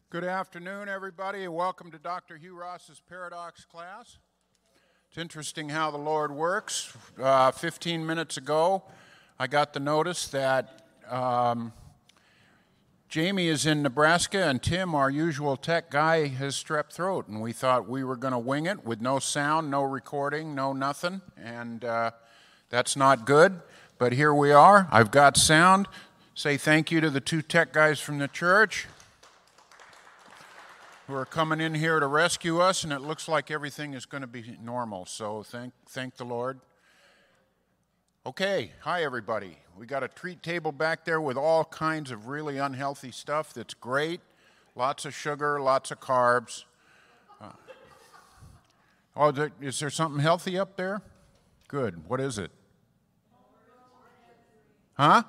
Good afternoon, everybody, and welcome to Dr. Hugh Ross's Paradox class. It's interesting how the Lord works. 15 minutes ago, I got the notice that Jamie is in Nebraska, and Tim, our usual tech guy, has strep throat, and we thought we were going to wing it with no sound, no recording, no nothing, and that's not good, but here we are. I've got sound. Say thank you to the two tech guys from the church who are coming in here to rescue us, and it looks like everything is going to be normal, so thank the Lord. Okay, hi everybody. We got a treat table back there with all kinds of really unhealthy stuff that's great. Lots of sugar, lots of carbs. Is there something healthy up there? Good. What is it? Huh?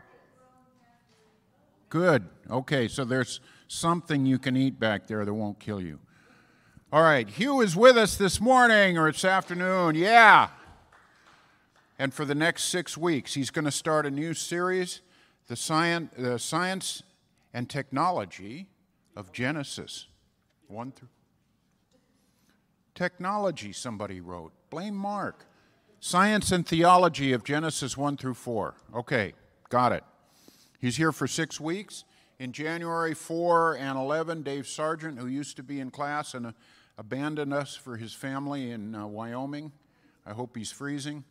Good. Okay, so there's something you can eat back there that won't kill you. All right, Hugh is with us this morning or this afternoon. Yeah. And for the next 6 weeks, he's going to start a new series, the Science and Technology of Genesis 1 through. Technology, somebody wrote. Blame Mark. Science and Theology of Genesis 1 through 4. Okay, got it. He's here for 6 weeks. In January 4 and 11, Dave Sargent, who used to be in class and abandoned us for his family in Wyoming, I hope he's freezing,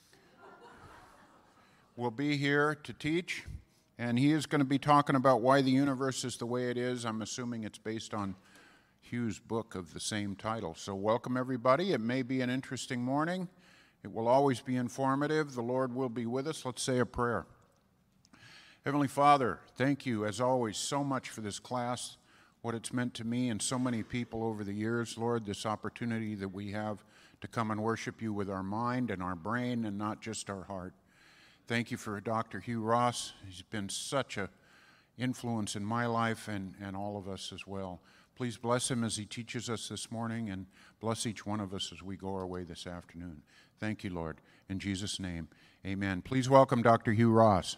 will be here to teach. And he is going to be talking about why the universe is the way it is. I'm assuming it's based on Hugh's book of the same title. So welcome, everybody. It may be an interesting morning. It will always be informative. The Lord will be with us. Let's say a prayer. Heavenly Father, thank you, as always, so much for this class, what it's meant to me and so many people over the years. Lord, this opportunity that we have to come and worship you with our mind and our brain and not just our heart. Thank you for Dr. Hugh Ross. He's been such an influence in my life and all of us as well. Please bless him as he teaches us this morning, and bless each one of us as we go our way this afternoon. Thank you, Lord. In Jesus' name, amen. Please welcome Dr. Hugh Ross.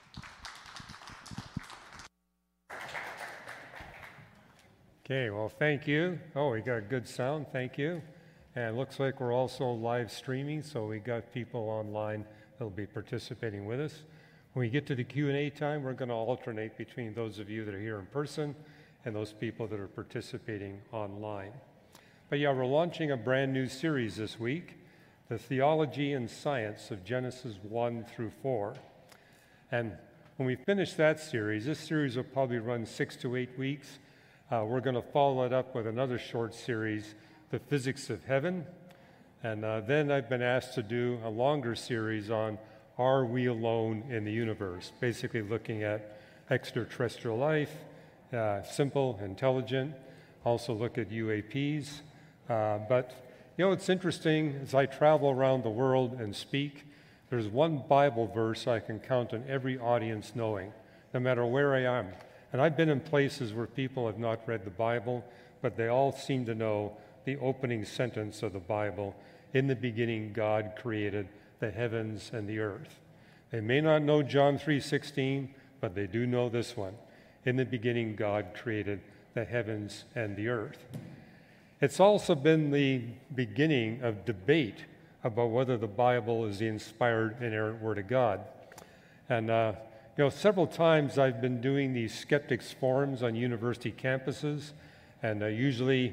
Okay, well, thank you. Oh, we got good sound, thank you. And it looks like we're also live streaming, so we got people online that'll be participating with us. When we get to the Q&A time, we're going to alternate between those of you that are here in person and those people that are participating online. But yeah, we're launching a brand new series this week, The Theology and Science of Genesis 1 through 4. And when we finish that series, this series will probably run 6 to 8 weeks. We're going to follow it up with another short series, The Physics of Heaven. And then I've been asked to do a longer series on Are We Alone in the Universe? Basically looking at extraterrestrial life, simple, intelligent, also look at UAPs. But, you know, it's interesting, as I travel around the world and speak, there's one Bible verse I can count on every audience knowing, no matter where I am. And I've been in places where people have not read the Bible, but they all seem to know the opening sentence of the Bible. In the beginning, God created the heavens and the earth. They may not know John 3:16, but they do know this one. In the beginning, God created the heavens and the earth. It's also been the beginning of debate about whether the Bible is the inspired, inerrant Word of God. And several times I've been doing these skeptics forums on university campuses, and usually,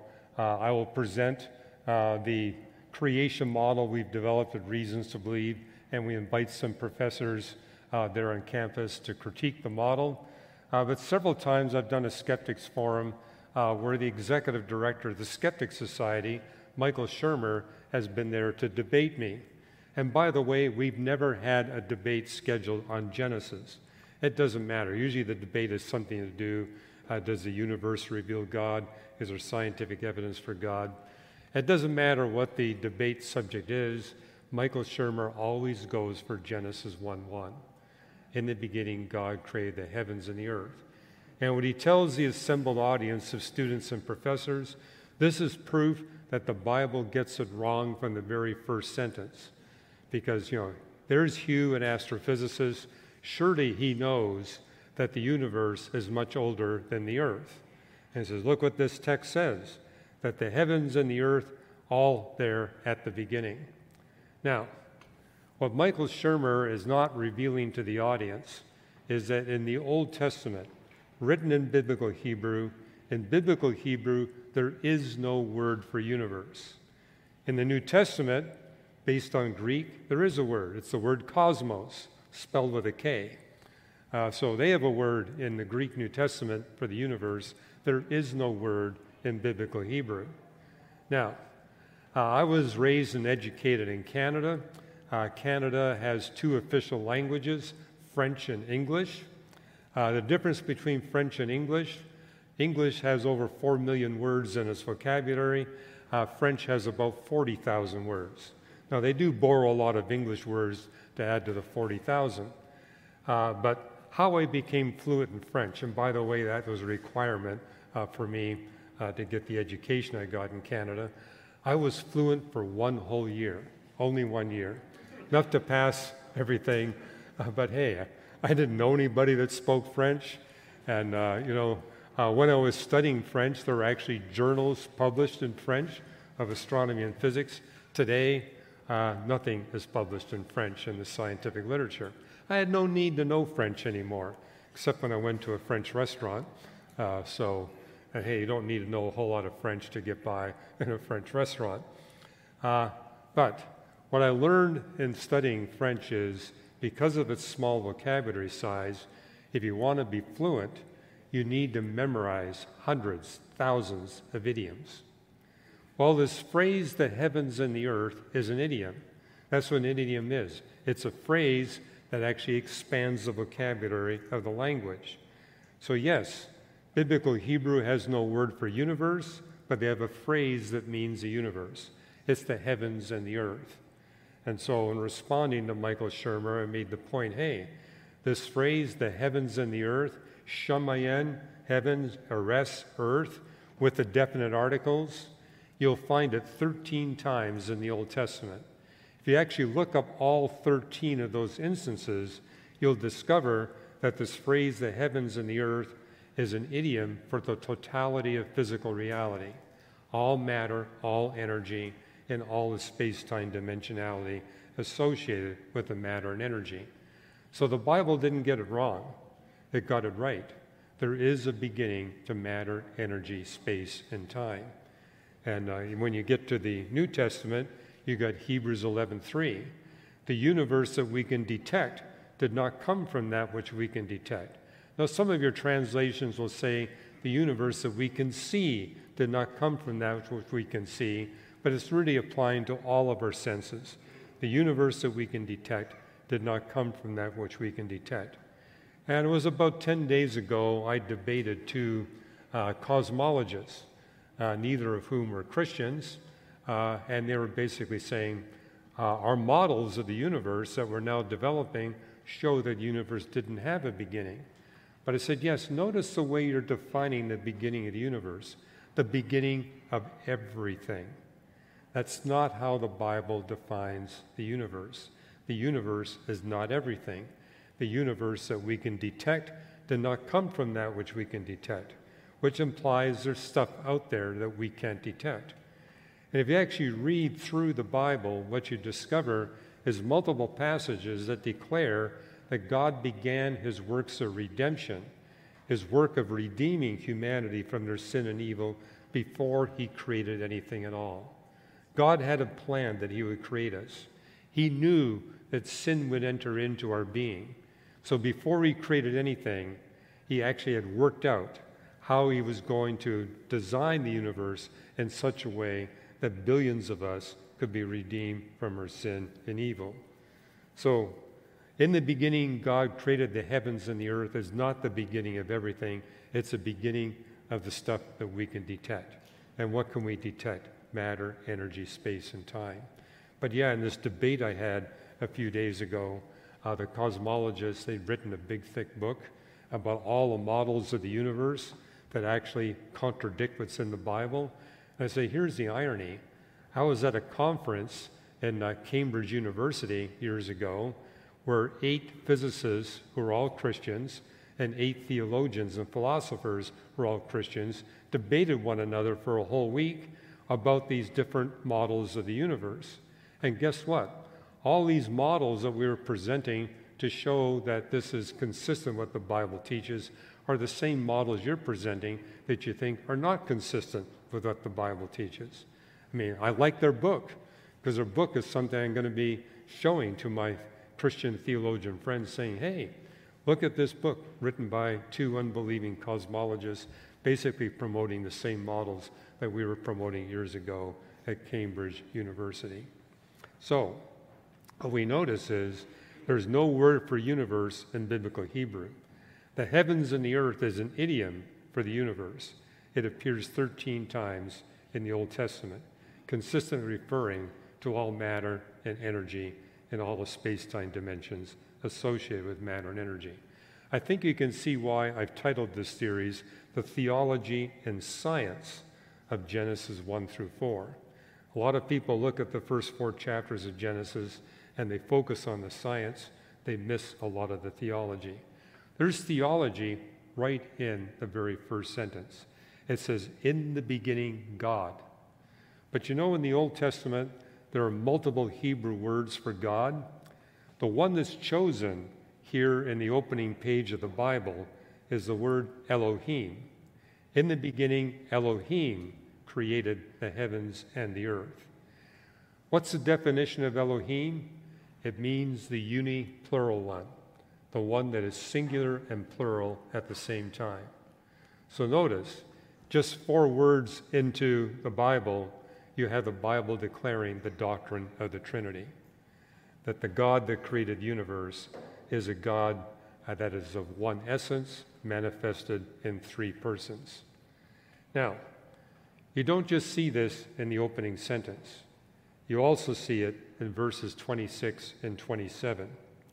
I will present the creation model we've developed with reasons to believe, and we invite some professors there on campus to critique the model. But several times I've done a skeptics forum where the executive director of the Skeptic Society, Michael Shermer, has been there to debate me. And by the way, we've never had a debate scheduled on Genesis. It doesn't matter. Usually the debate is something to do, does the universe reveal God? Is there scientific evidence for God? It doesn't matter what the debate subject is. Michael Shermer always goes for Genesis 1:1. In the beginning, God created the heavens and the earth. And when he tells the assembled audience of students and professors, this is proof that the Bible gets it wrong from the very first sentence. Because, there's Hugh, an astrophysicist. Surely he knows that the universe is much older than the earth. And it says, look what this text says, that the heavens and the earth all there at the beginning. Now, what Michael Shermer is not revealing to the audience is that in the Old Testament, written in biblical Hebrew, there is no word for universe. In the New Testament, based on Greek, there is a word. It's the word cosmos, spelled with a K. So they have a word in the Greek New Testament for the universe. There is no word in biblical Hebrew. Now, I was raised and educated in Canada. Canada has two official languages, French and English. The difference between French and English has over 4 million words in its vocabulary. French has about 40,000 words. Now, they do borrow a lot of English words to add to the 40,000. But how I became fluent in French, and by the way, that was a requirement for me to get the education I got in Canada. I was fluent for 1 whole year, only 1 year. Enough to pass everything, but hey, I didn't know anybody that spoke French. And, when I was studying French, there were actually journals published in French of astronomy and physics. Today, nothing is published in French in the scientific literature. I had no need to know French anymore, except when I went to a French restaurant. Hey, you don't need to know a whole lot of French to get by in a French restaurant. But what I learned in studying French is, because of its small vocabulary size, if you want to be fluent, you need to memorize hundreds, thousands of idioms. Well, this phrase, the heavens and the earth, is an idiom. That's what an idiom is. It's a phrase that actually expands the vocabulary of the language. So yes, biblical Hebrew has no word for universe, but they have a phrase that means the universe. It's the heavens and the earth. And so in responding to Michael Shermer, I made the point, hey, this phrase, the heavens and the earth, Shamayen, heavens, Eres, earth, with the definite articles, you'll find it 13 times in the Old Testament. If you actually look up all 13 of those instances, you'll discover that this phrase, the heavens and the earth, is an idiom for the totality of physical reality. All matter, all energy, and all the space-time dimensionality associated with the matter and energy. So the Bible didn't get it wrong. It got it right. There is a beginning to matter, energy, space, and time. And when you get to the New Testament, you got Hebrews 11:3. The universe that we can detect did not come from that which we can detect. Now, some of your translations will say the universe that we can see did not come from that which we can see, but it's really applying to all of our senses. The universe that we can detect did not come from that which we can detect. And it was about 10 days ago, I debated two cosmologists, neither of whom were Christians, and they were basically saying, our models of the universe that we're now developing show that the universe didn't have a beginning. But I said, yes, notice the way you're defining the beginning of the universe, the beginning of everything. That's not how the Bible defines the universe. The universe is not everything. The universe that we can detect did not come from that which we can detect, which implies there's stuff out there that we can't detect. And if you actually read through the Bible, what you discover is multiple passages that declare that God began his works of redemption, his work of redeeming humanity from their sin and evil before he created anything at all. God had a plan that he would create us. He knew that sin would enter into our being. So before he created anything, he actually had worked out how he was going to design the universe in such a way that billions of us could be redeemed from our sin and evil. So, in the beginning, God created the heavens and the earth is not the beginning of everything. It's the beginning of the stuff that we can detect. And what can we detect? Matter, energy, space, and time. But yeah, in this debate I had a few days ago, the cosmologists, they'd written a big, thick book about all the models of the universe that actually contradict what's in the Bible. And I say, here's the irony. I was at a conference in Cambridge University years ago where 8 physicists who were all Christians and 8 theologians and philosophers, who are all Christians, debated one another for a whole week about these different models of the universe. And guess what? All these models that we were presenting to show that this is consistent with what the Bible teaches are the same models you're presenting that you think are not consistent with what the Bible teaches. I mean, I like their book, because their book is something I'm going to be showing to my Christian theologian friends, saying, hey, look at this book written by 2 unbelieving cosmologists, basically promoting the same models that we were promoting years ago at Cambridge University. So, what we notice is there's no word for universe in biblical Hebrew. The heavens and the earth is an idiom for the universe. It appears 13 times in the Old Testament, consistently referring to all matter and energy and all the space-time dimensions associated with matter and energy. I think you can see why I've titled this series, The Theology and Science of Genesis 1 through 4. A lot of people look at the first 4 chapters of Genesis and they focus on the science. They miss a lot of the theology. There's theology right in the very first sentence. It says, in the beginning, God. But you know, in the Old Testament, there are multiple Hebrew words for God. The one that's chosen here in the opening page of the Bible is the word Elohim. In the beginning, Elohim created the heavens and the earth. What's the definition of Elohim? It means the uni-plural one, the one that is singular and plural at the same time. So notice, just 4 words into the Bible, you have the Bible declaring the doctrine of the Trinity, that the God that created the universe is a God that is of one essence, manifested in 3 persons. Now, you don't just see this in the opening sentence. You also see it in verses 26 and 27.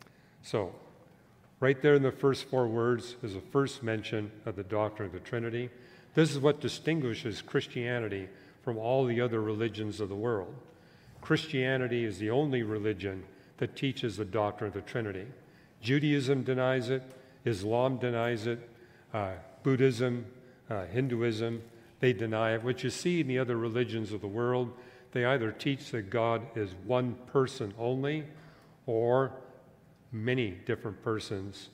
So, right there in the first 4 words is the first mention of the doctrine of the Trinity. This is what distinguishes Christianity from all the other religions of the world. Christianity is the only religion that teaches the doctrine of the Trinity. Judaism denies it, Islam denies it, Buddhism, Hinduism, they deny it. What you see in the other religions of the world, they either teach that God is one person only or many different persons,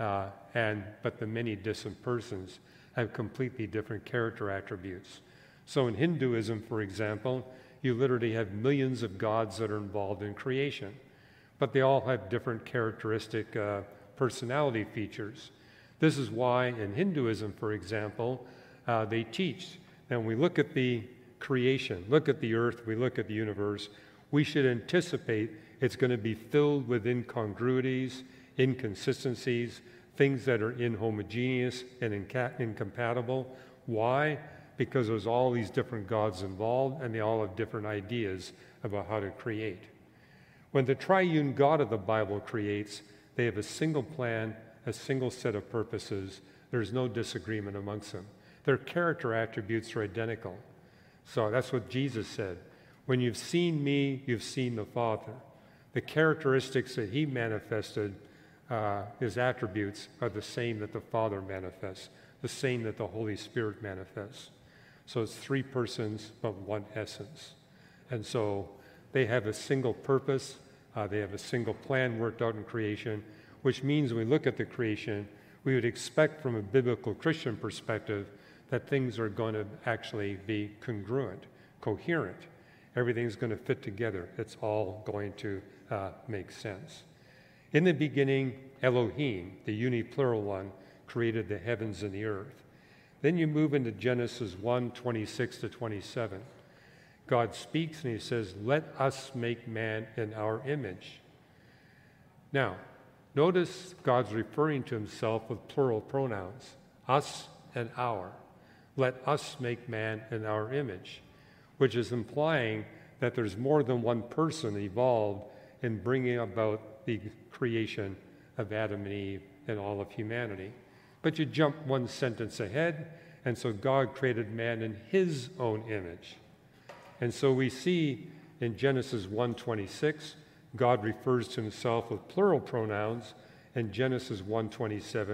but the many different persons have completely different character attributes. So in Hinduism, for example, you literally have millions of gods that are involved in creation, but they all have different characteristic personality features. This is why in Hinduism, for example, they teach that when we look at the creation, look at the earth, we look at the universe, we should anticipate it's going to be filled with incongruities, inconsistencies, things that are inhomogeneous and incompatible. Why? Because there's all these different gods involved and they all have different ideas about how to create. When the triune God of the Bible creates, they have a single plan, a single set of purposes. There's no disagreement amongst them. Their character attributes are identical. So that's what Jesus said. When you've seen me, you've seen the Father. The characteristics that he manifested, his attributes, are the same that the Father manifests, the same that the Holy Spirit manifests. So it's 3 persons, but one essence. And so they have a single purpose, they have a single plan worked out in creation, which means when we look at the creation, we would expect from a biblical Christian perspective that things are going to actually be congruent, coherent. Everything's going to fit together. It's all going to make sense. In the beginning, Elohim, the uni-plural one, created the heavens and the earth. Then you move into Genesis 1, 26 to 27. God speaks and he says, let us make man in our image. Now, notice God's referring to himself with plural pronouns, us and our. Let us make man in our image, which is implying that there's more than one person involved in bringing about the creation of Adam and Eve and all of humanity. But you jump one sentence ahead, and so God created man in his own image. And so we see in Genesis 1:26, God refers to himself with plural pronouns. In Genesis 1:27,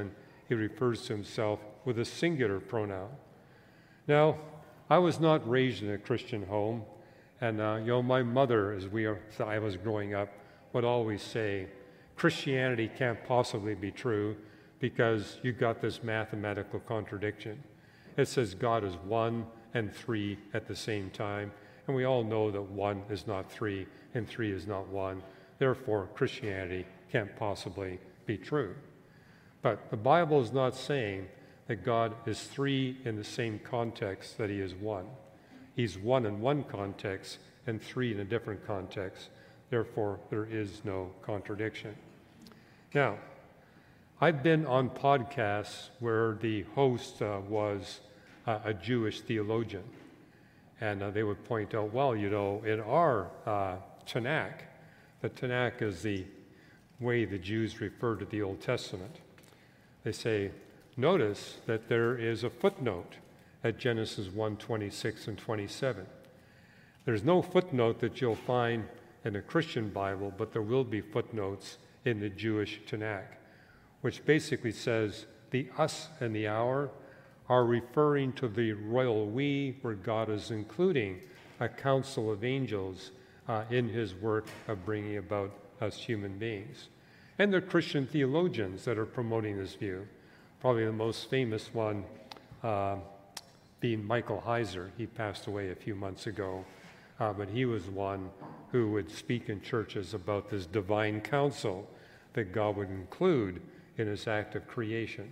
he refers to himself with a singular pronoun. Now, I was not raised in a Christian home, and my mother, as I was growing up, would always say, Christianity can't possibly be true because you got this mathematical contradiction. It says God is one and three at the same time, and we all know that one is not three and three is not one. Therefore, Christianity can't possibly be true. But the Bible is not saying that God is three in the same context that he is one. He's one in one context and three in a different context. Therefore, there is no contradiction. Now, I've been on podcasts where the host was a Jewish theologian. And they would point out, well, in our Tanakh, the Tanakh is the way the Jews refer to the Old Testament. They say, notice that there is a footnote at Genesis 1:26 and 27. There's no footnote that you'll find in a Christian Bible, but there will be footnotes in the Jewish Tanakh, which basically says the us and the our are referring to the royal we, where God is including a council of angels in his work of bringing about us human beings. And there are Christian theologians that are promoting this view. Probably the most famous one being Michael Heiser. He passed away a few months ago, but he was one who would speak in churches about this divine counsel that God would include in his act of creation.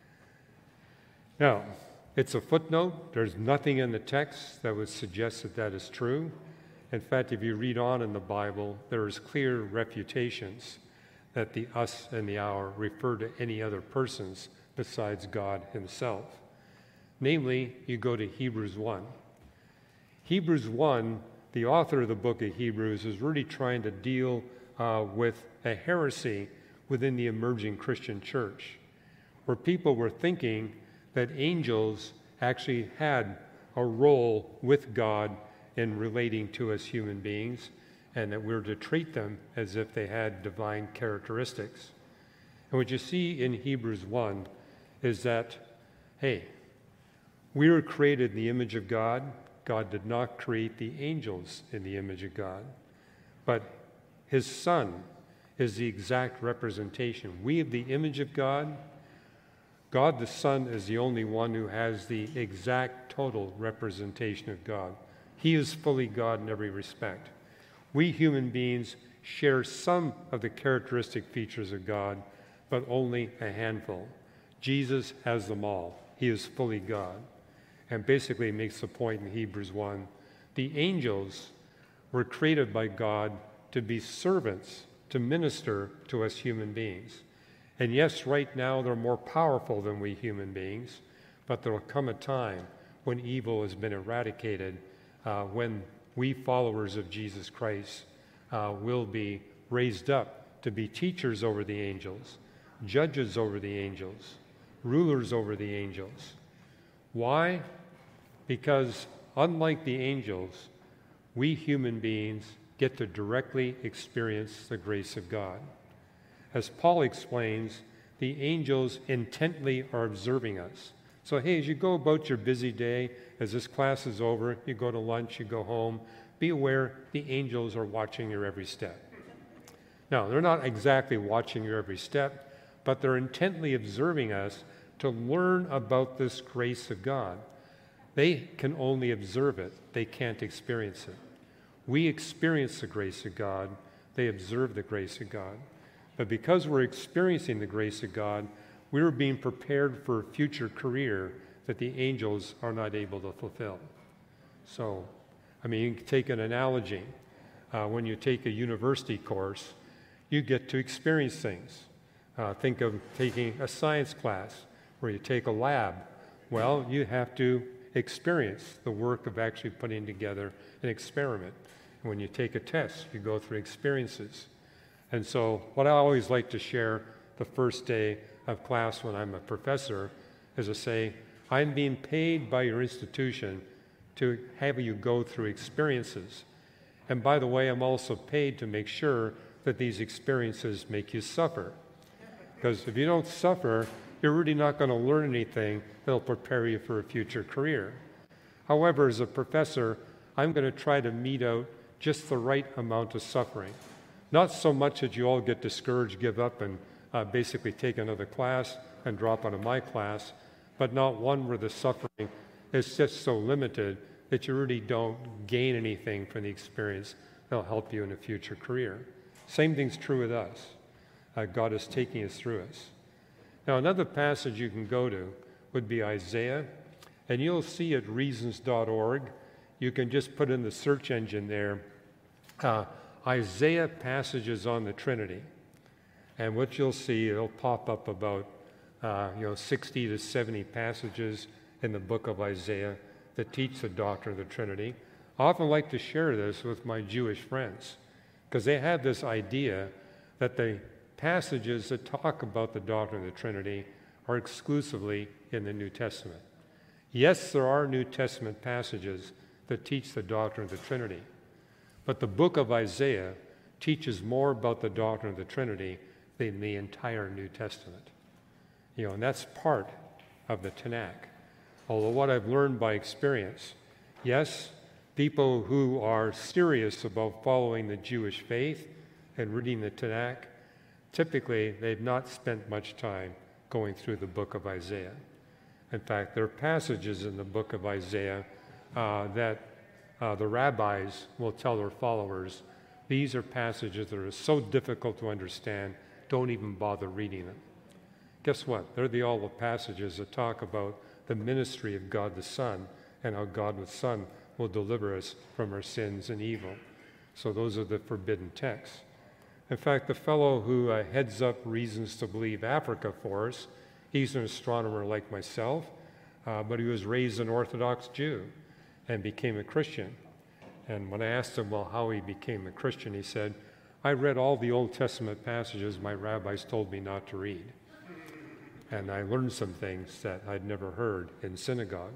Now, it's a footnote. There's nothing in the text that would suggest that that is true. In fact, if you read on in the Bible, there is clear refutations that the us and the our refer to any other persons besides God himself. Namely, you go to Hebrews 1. Hebrews 1, the author of the book of Hebrews is really trying to deal with a heresy within the emerging Christian church, where people were thinking that angels actually had a role with God in relating to us human beings, and that we're to treat them as if they had divine characteristics. And what you see in Hebrews 1 is that, hey, we were created in the image of God. God did not create the angels in the image of God, but his Son is the exact representation. We have the image of God. God the Son is the only one who has the exact total representation of God. He is fully God in every respect. We human beings share some of the characteristic features of God, but only a handful. Jesus has them all. He is fully God. And basically makes the point in Hebrews 1, the angels were created by God to be servants, to minister to us human beings. And yes, right now they're more powerful than we human beings, but there will come a time when evil has been eradicated, when we followers of Jesus Christ will be raised up to be teachers over the angels, judges over the angels, rulers over the angels. Why? Because unlike the angels, we human beings get to directly experience the grace of God. As Paul explains, the angels intently are observing us. So, hey, as you go about your busy day, as this class is over, you go to lunch, you go home, be aware the angels are watching your every step. Now, they're not exactly watching your every step, but they're intently observing us to learn about this grace of God. They can only observe it. They can't experience it. We experience the grace of God. They observe the grace of God. But because we're experiencing the grace of God, we're being prepared for a future career that the angels are not able to fulfill. So, you can take an analogy. When you take a university course, you get to experience things. Think of taking a science class where you take a lab. Well, you have to experience the work of actually putting together an experiment. And when you take a test, you go through experiences. And so what I always like to share the first day of class when I'm a professor is to say, I'm being paid by your institution to have you go through experiences. And by the way, I'm also paid to make sure that these experiences make you suffer. Because if you don't suffer, you're really not going to learn anything that'll prepare you for a future career. However, as a professor, I'm going to try to mete out just the right amount of suffering. Not so much that you all get discouraged, give up, and basically take another class and drop out of my class, but not one where the suffering is just so limited that you really don't gain anything from the experience that'll help you in a future career. Same thing's true with us. God is taking us through us. Now, another passage you can go to would be Isaiah, and you'll see at reasons.org, you can just put in the search engine there, Isaiah passages on the Trinity. And what you'll see, it'll pop up about 60 to 70 passages in the book of Isaiah that teach the doctrine of the Trinity. I often like to share this with my Jewish friends because they have this idea that the passages that talk about the doctrine of the Trinity are exclusively in the New Testament. Yes, there are New Testament passages that teach the doctrine of the Trinity, but the book of Isaiah teaches more about the doctrine of the Trinity than the entire New Testament. And that's part of the Tanakh. Although what I've learned by experience, yes, people who are serious about following the Jewish faith and reading the Tanakh, typically they've not spent much time going through the book of Isaiah. In fact, there are passages in the book of Isaiah that the rabbis will tell their followers, these are passages that are so difficult to understand, don't even bother reading them. Guess what? They're all the passages that talk about the ministry of God the Son and how God the Son will deliver us from our sins and evil. So those are the forbidden texts. In fact, the fellow who heads up Reasons to Believe Africa for us, he's an astronomer like myself, but he was raised an Orthodox Jew and became a Christian. And when I asked him, well, how he became a Christian, he said, I read all the Old Testament passages my rabbis told me not to read. And I learned some things that I'd never heard in synagogue.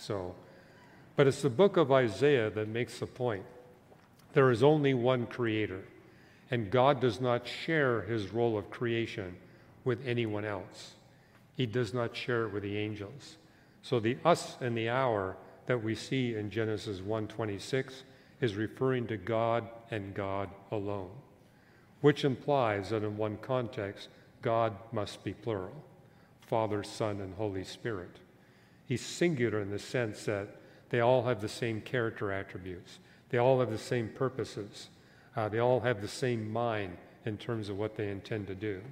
But it's the book of Isaiah that makes the point. There is only one creator, and God does not share his role of creation with anyone else. He does not share it with the angels. So the us and the our that we see in Genesis 1:26 is referring to God and God alone, which implies that in one context, God must be plural, Father, Son, and Holy Spirit. He's singular in the sense that they all have the same character attributes. They all have the same purposes. They all have the same mind in terms of what they intend to do.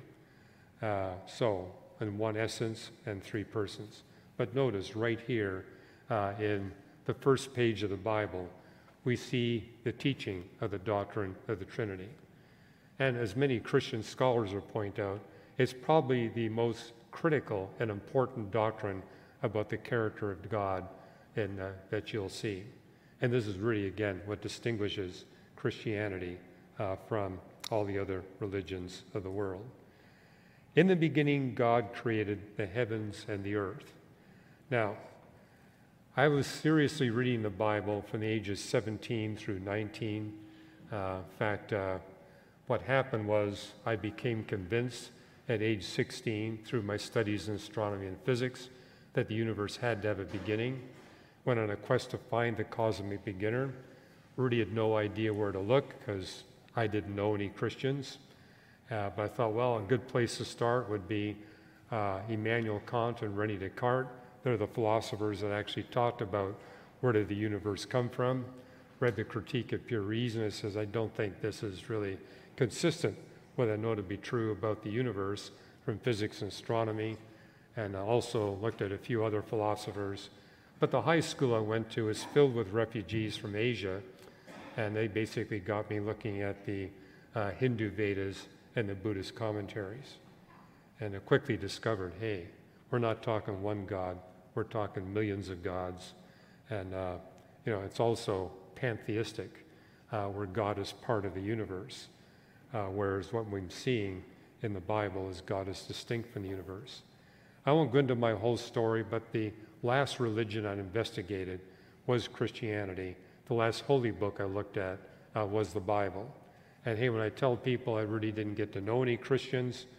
So, in one essence and three persons. But notice right here in the first page of the Bible, we see the teaching of the doctrine of the Trinity. And as many Christian scholars will point out, it's probably the most critical and important doctrine about the character of God that you'll see. And this is really, again, what distinguishes Christianity from all the other religions of the world. In the beginning, God created the heavens and the earth. Now, I was seriously reading the Bible from the ages 17 through 19. In fact, what happened was I became convinced at age 16 through my studies in astronomy and physics that the universe had to have a beginning. Went on a quest to find the cosmic beginner. Really had no idea where to look because I didn't know any Christians. But I thought, well, a good place to start would be Immanuel Kant and René Descartes. They're the philosophers that actually talked about where did the universe come from. Read the Critique of Pure Reason. It says, I don't think this is really consistent with what I know to be true about the universe from physics and astronomy. And I also looked at a few other philosophers. But the high school I went to is filled with refugees from Asia. And they basically got me looking at the Hindu Vedas and the Buddhist commentaries. And I quickly discovered, hey, we're not talking one God, we're talking millions of gods. And, it's also pantheistic, where God is part of the universe, whereas what we're seeing in the Bible is God is distinct from the universe. I won't go into my whole story, but the last religion I investigated was Christianity. The last holy book I looked at was the Bible. And hey, when I tell people I really didn't get to know any Christians,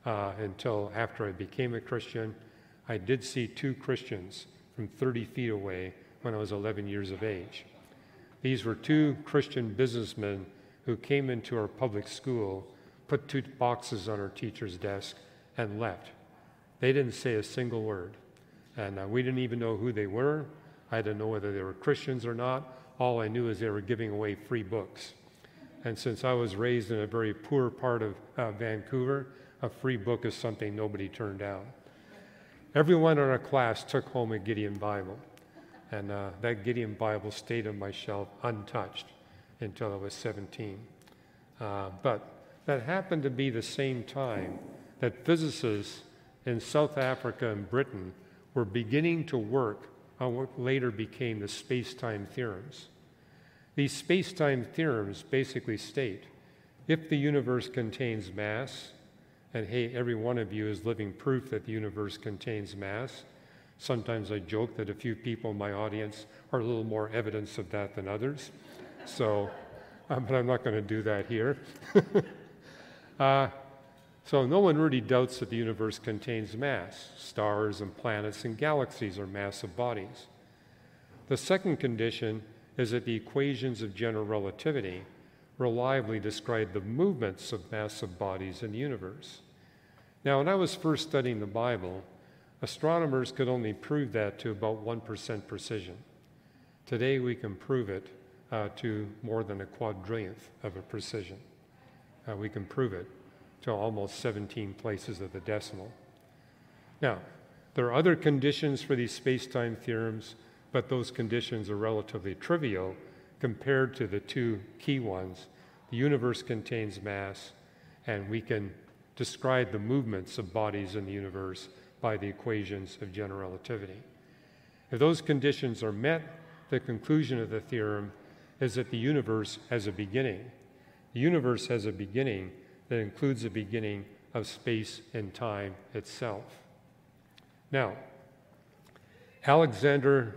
until after I became a Christian. I did see 2 Christians from 30 feet away when I was 11 years of age. These were 2 Christian businessmen who came into our public school, put 2 boxes on our teacher's desk, and left. They didn't say a single word. And we didn't even know who they were. I didn't know whether they were Christians or not. All I knew is they were giving away free books. And since I was raised in a very poor part of Vancouver, a free book is something nobody turned down. Everyone in our class took home a Gideon Bible. And that Gideon Bible stayed on my shelf untouched until I was 17. But that happened to be the same time that physicists in South Africa and Britain were beginning to work on what later became the space-time theorems. These space-time theorems basically state, if the universe contains mass, and hey, every one of you is living proof that the universe contains mass. Sometimes I joke that a few people in my audience are a little more evidence of that than others. So, but I'm not going to do that here. So no one really doubts that the universe contains mass. Stars and planets and galaxies are massive bodies. The second condition is that the equations of general relativity reliably describe the movements of massive bodies in the universe. Now, when I was first studying the Bible, astronomers could only prove that to about 1% precision. Today, we can prove it to more than a quadrillionth of a precision. We can prove it to almost 17 places of the decimal. Now, there are other conditions for these space-time theorems, but those conditions are relatively trivial compared to the 2 key ones. The universe contains mass, and we can describe the movements of bodies in the universe by the equations of general relativity. If those conditions are met, the conclusion of the theorem is that the universe has a beginning. The universe has a beginning that includes the beginning of space and time itself. Now, Alexander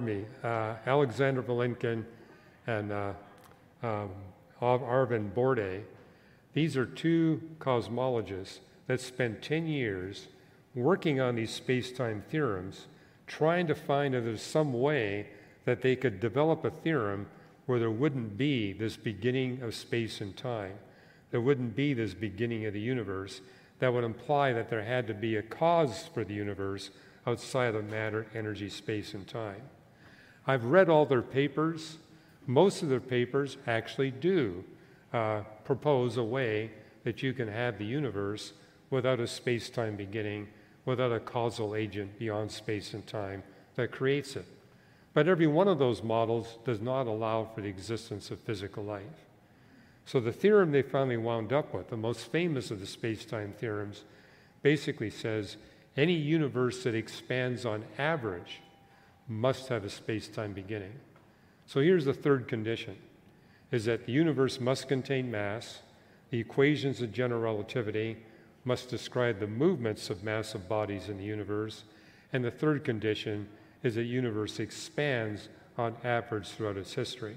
Vilenkin and Arvind Borde, these are 2 cosmologists that spent 10 years working on these space-time theorems, trying to find if there's some way that they could develop a theorem where there wouldn't be this beginning of space and time. There wouldn't be this beginning of the universe that would imply that there had to be a cause for the universe outside of matter, energy, space, and time. I've read all their papers. Most of their papers actually do propose a way that you can have the universe without a space-time beginning, without a causal agent beyond space and time that creates it. But every one of those models does not allow for the existence of physical life. So the theorem they finally wound up with, the most famous of the space-time theorems, basically says any universe that expands on average must have a space-time beginning. So here's the third condition, is that the universe must contain mass, the equations of general relativity must describe the movements of massive bodies in the universe, and the third condition is that the universe expands on average throughout its history.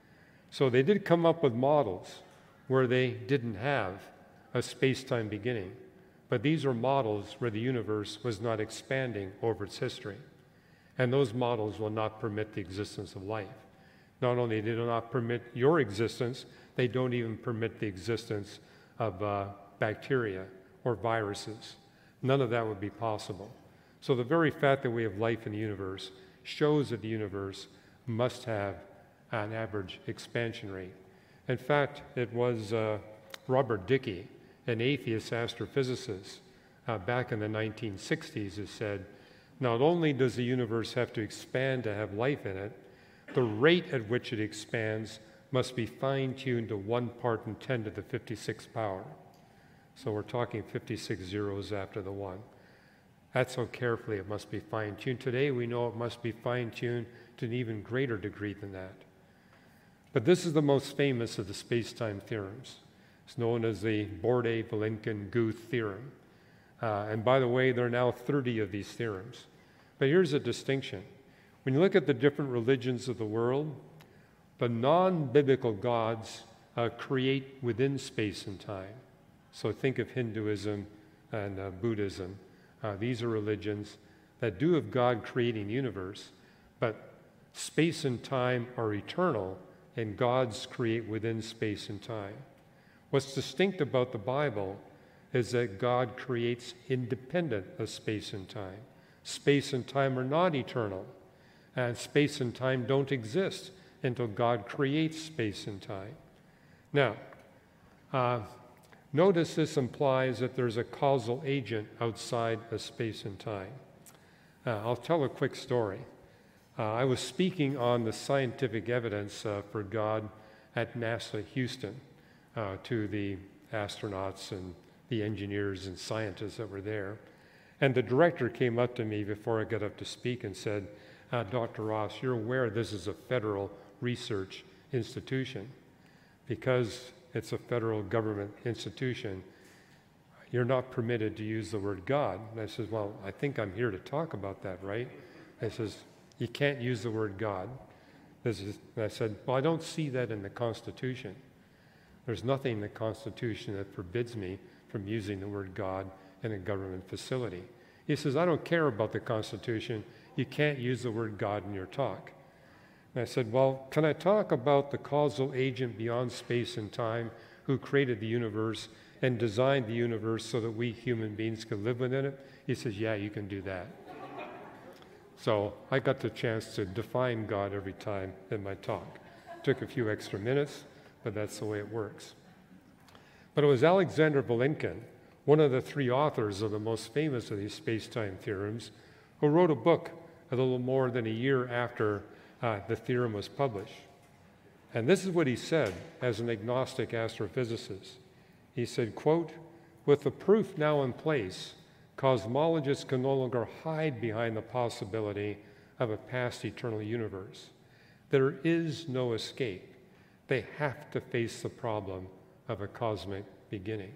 So they did come up with models where they didn't have a space-time beginning, but these are models where the universe was not expanding over its history. And those models will not permit the existence of life. Not only do they not permit your existence, they don't even permit the existence of bacteria or viruses. None of that would be possible. So the very fact that we have life in the universe shows that the universe must have an average expansion rate. In fact, it was Robert Dicke, an atheist astrophysicist, back in the 1960s, who said, not only does the universe have to expand to have life in it, the rate at which it expands must be fine-tuned to 1 part in 10 to the 56th power. So we're talking 56 zeros after the 1. That's how carefully it must be fine-tuned. Today we know it must be fine-tuned to an even greater degree than that. But this is the most famous of the space-time theorems. It's known as the Borde-Vilenkin-Guth theorem. And by the way, there are now 30 of these theorems. But here's a distinction. When you look at the different religions of the world, the non-biblical gods create within space and time. So think of Hinduism, and Buddhism. These are religions that do have God creating the universe, but space and time are eternal, and God's create within space and time. What's distinct about the Bible is that God creates independent of space and time. Space and time are not eternal, and space and time don't exist until God creates space and time. Now, notice this implies that there's a causal agent outside of space and time. I'll tell a quick story. I was speaking on the scientific evidence for God at NASA Houston to the astronauts and the engineers and scientists that were there. And the director came up to me before I got up to speak and said, Dr. Ross, you're aware this is a federal research institution. Because it's a federal government institution, you're not permitted to use the word God. And I said, well, I think I'm here to talk about that, right? I says, you can't use the word God. And I said, well, I don't see that in the Constitution. There's nothing in the Constitution that forbids me from using the word God in a government facility. He says, I don't care about the Constitution. You can't use the word God in your talk. And I said, well, can I talk about the causal agent beyond space and time who created the universe and designed the universe so that we human beings could live within it? He says, yeah, you can do that. So I got the chance to define God every time in my talk. Took a few extra minutes, but that's the way it works. But it was Alexander Vilenkin, one of the three authors of the most famous of these space-time theorems, who wrote a book a little more than a year after the theorem was published. And this is what he said as an agnostic astrophysicist. He said, quote, with the proof now in place, cosmologists can no longer hide behind the possibility of a past eternal universe. There is no escape. They have to face the problem of a cosmic beginning.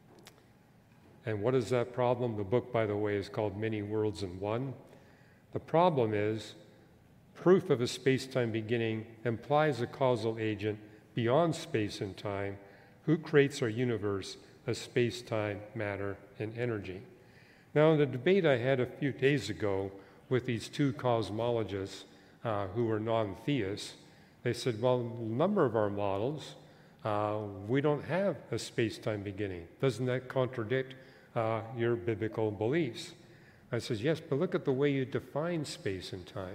And what is that problem? The book, by the way, is called Many Worlds in One. The problem is proof of a space-time beginning implies a causal agent beyond space and time who creates our universe of space-time, matter, and energy. Now, in the debate I had a few days ago with these two cosmologists who were non-theists, they said, well, a number of our models, we don't have a space-time beginning. Doesn't that contradict your biblical beliefs? I says, yes, but look at the way you define space and time.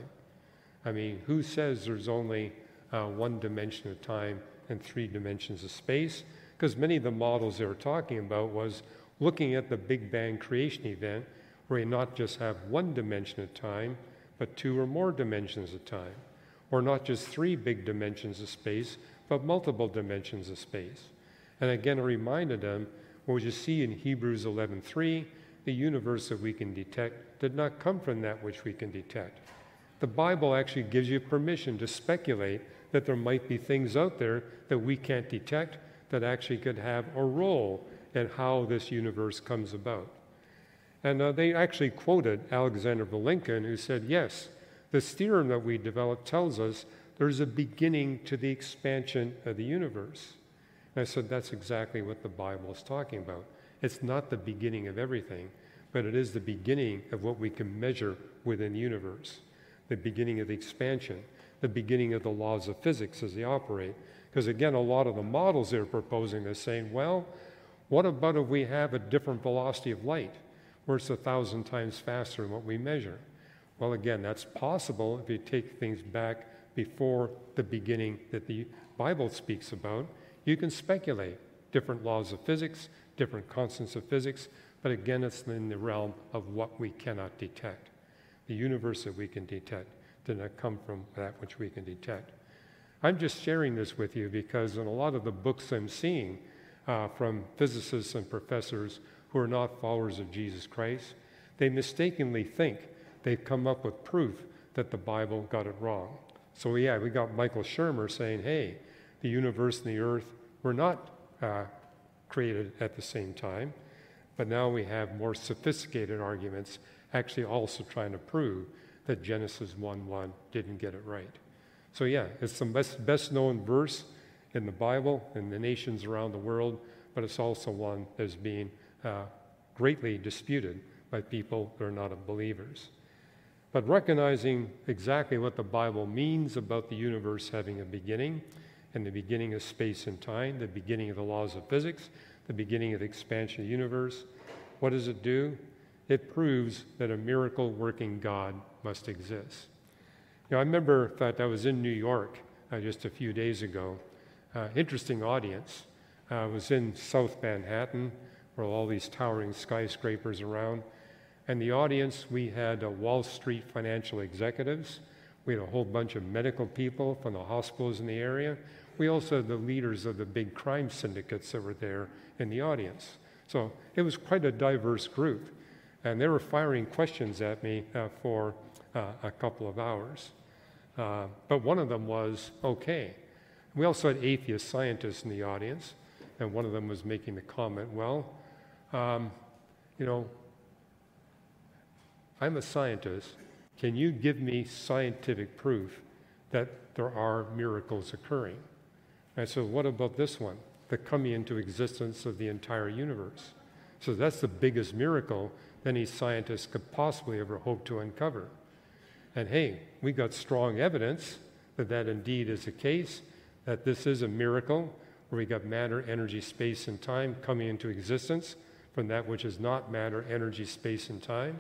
I mean, who says there's only one dimension of time and three dimensions of space? Because many of the models they were talking about was looking at the Big Bang creation event, where you not just have one dimension of time, but two or more dimensions of time. Or not just three big dimensions of space, but multiple dimensions of space. And again, I reminded them, what you see in Hebrews 11:3, the universe that we can detect did not come from that which we can detect. The Bible actually gives you permission to speculate that there might be things out there that we can't detect that actually could have a role in how this universe comes about. And they actually quoted Alexander Vilenkin, who said, yes, this theorem that we developed tells us there's a beginning to the expansion of the universe. And I said, that's exactly what the Bible is talking about. It's not the beginning of everything, but it is the beginning of what we can measure within the universe, the beginning of the expansion, the beginning of the laws of physics as they operate. Because again, a lot of the models they're proposing, they're saying, well, what about if we have a different velocity of light, where it's 1,000 times faster than what we measure? Well, again, that's possible if you take things back before the beginning that the Bible speaks about. You can speculate different laws of physics, different constants of physics, but again, it's in the realm of what we cannot detect. The universe that we can detect did not come from that which we can detect. I'm just sharing this with you because in a lot of the books I'm seeing from physicists and professors who are not followers of Jesus Christ, they mistakenly think they've come up with proof that the Bible got it wrong. So yeah, we got Michael Shermer saying, hey, the universe and the earth were not created at the same time, but now we have more sophisticated arguments actually also trying to prove that Genesis 1:1 didn't get it right. So yeah, it's the best known verse in the Bible and the nations around the world, but it's also one that's being greatly disputed by people that are not believers. But recognizing exactly what the Bible means about the universe having a beginning, and the beginning of space and time, the beginning of the laws of physics, the beginning of the expansion of the universe, what does it do? It proves that a miracle-working God must exist. I remember, in fact, I was in New York just a few days ago. Interesting audience. I was in South Manhattan, where all these towering skyscrapers around. And the audience, we had Wall Street financial executives. We had a whole bunch of medical people from the hospitals in the area. We also had the leaders of the big crime syndicates that were there in the audience. So it was quite a diverse group. And they were firing questions at me for a couple of hours. But one of them was, okay. We also had atheist scientists in the audience, and one of them was making the comment, well, I'm a scientist. Can you give me scientific proof that there are miracles occurring? And I said, what about this one? The coming into existence of the entire universe. So that's the biggest miracle any scientist could possibly ever hope to uncover. And hey, we got strong evidence that that indeed is the case, that this is a miracle, where we got matter, energy, space, and time coming into existence from that which is not matter, energy, space, and time.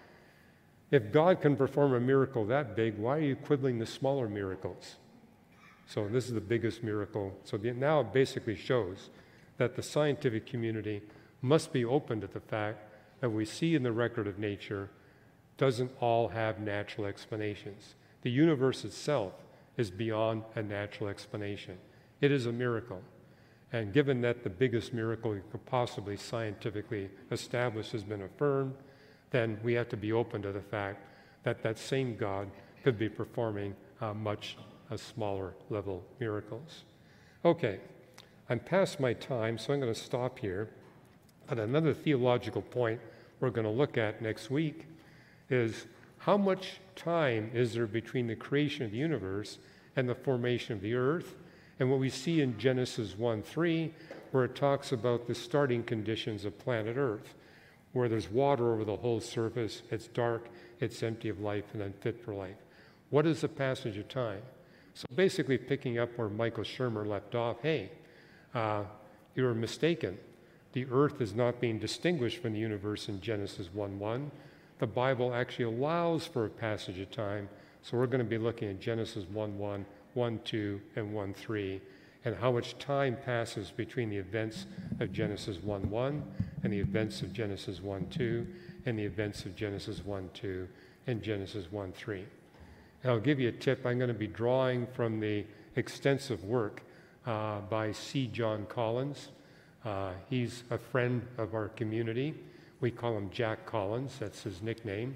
If God can perform a miracle that big, why are you quibbling the smaller miracles? So this is the biggest miracle. So now it basically shows that the scientific community must be open to the fact that we see in the record of nature doesn't all have natural explanations. The universe itself is beyond a natural explanation. It is a miracle. And given that the biggest miracle you could possibly scientifically establish has been affirmed, then we have to be open to the fact that that same God could be performing much smaller level miracles. Okay, I'm past my time, so I'm going to stop here. But another theological point we're going to look at next week is how much time is there between the creation of the universe and the formation of the earth, and what we see in Genesis 1:3, where it talks about the starting conditions of planet Earth, where there's water over the whole surface, it's dark, it's empty of life, and unfit for life. What is the passage of time? So basically picking up where Michael Shermer left off, hey, you were mistaken. The earth is not being distinguished from the universe in Genesis 1:1. The Bible actually allows for a passage of time, so we're going to be looking at Genesis 1:1, 1:2, and 1:3, and how much time passes between the events of Genesis 1:1 and the events of Genesis 1:2 and the events of Genesis 1:2 and Genesis 1:3. And I'll give you a tip. I'm going to be drawing from the extensive work by C. John Collins. He's a friend of our community. We call him Jack Collins. That's his nickname.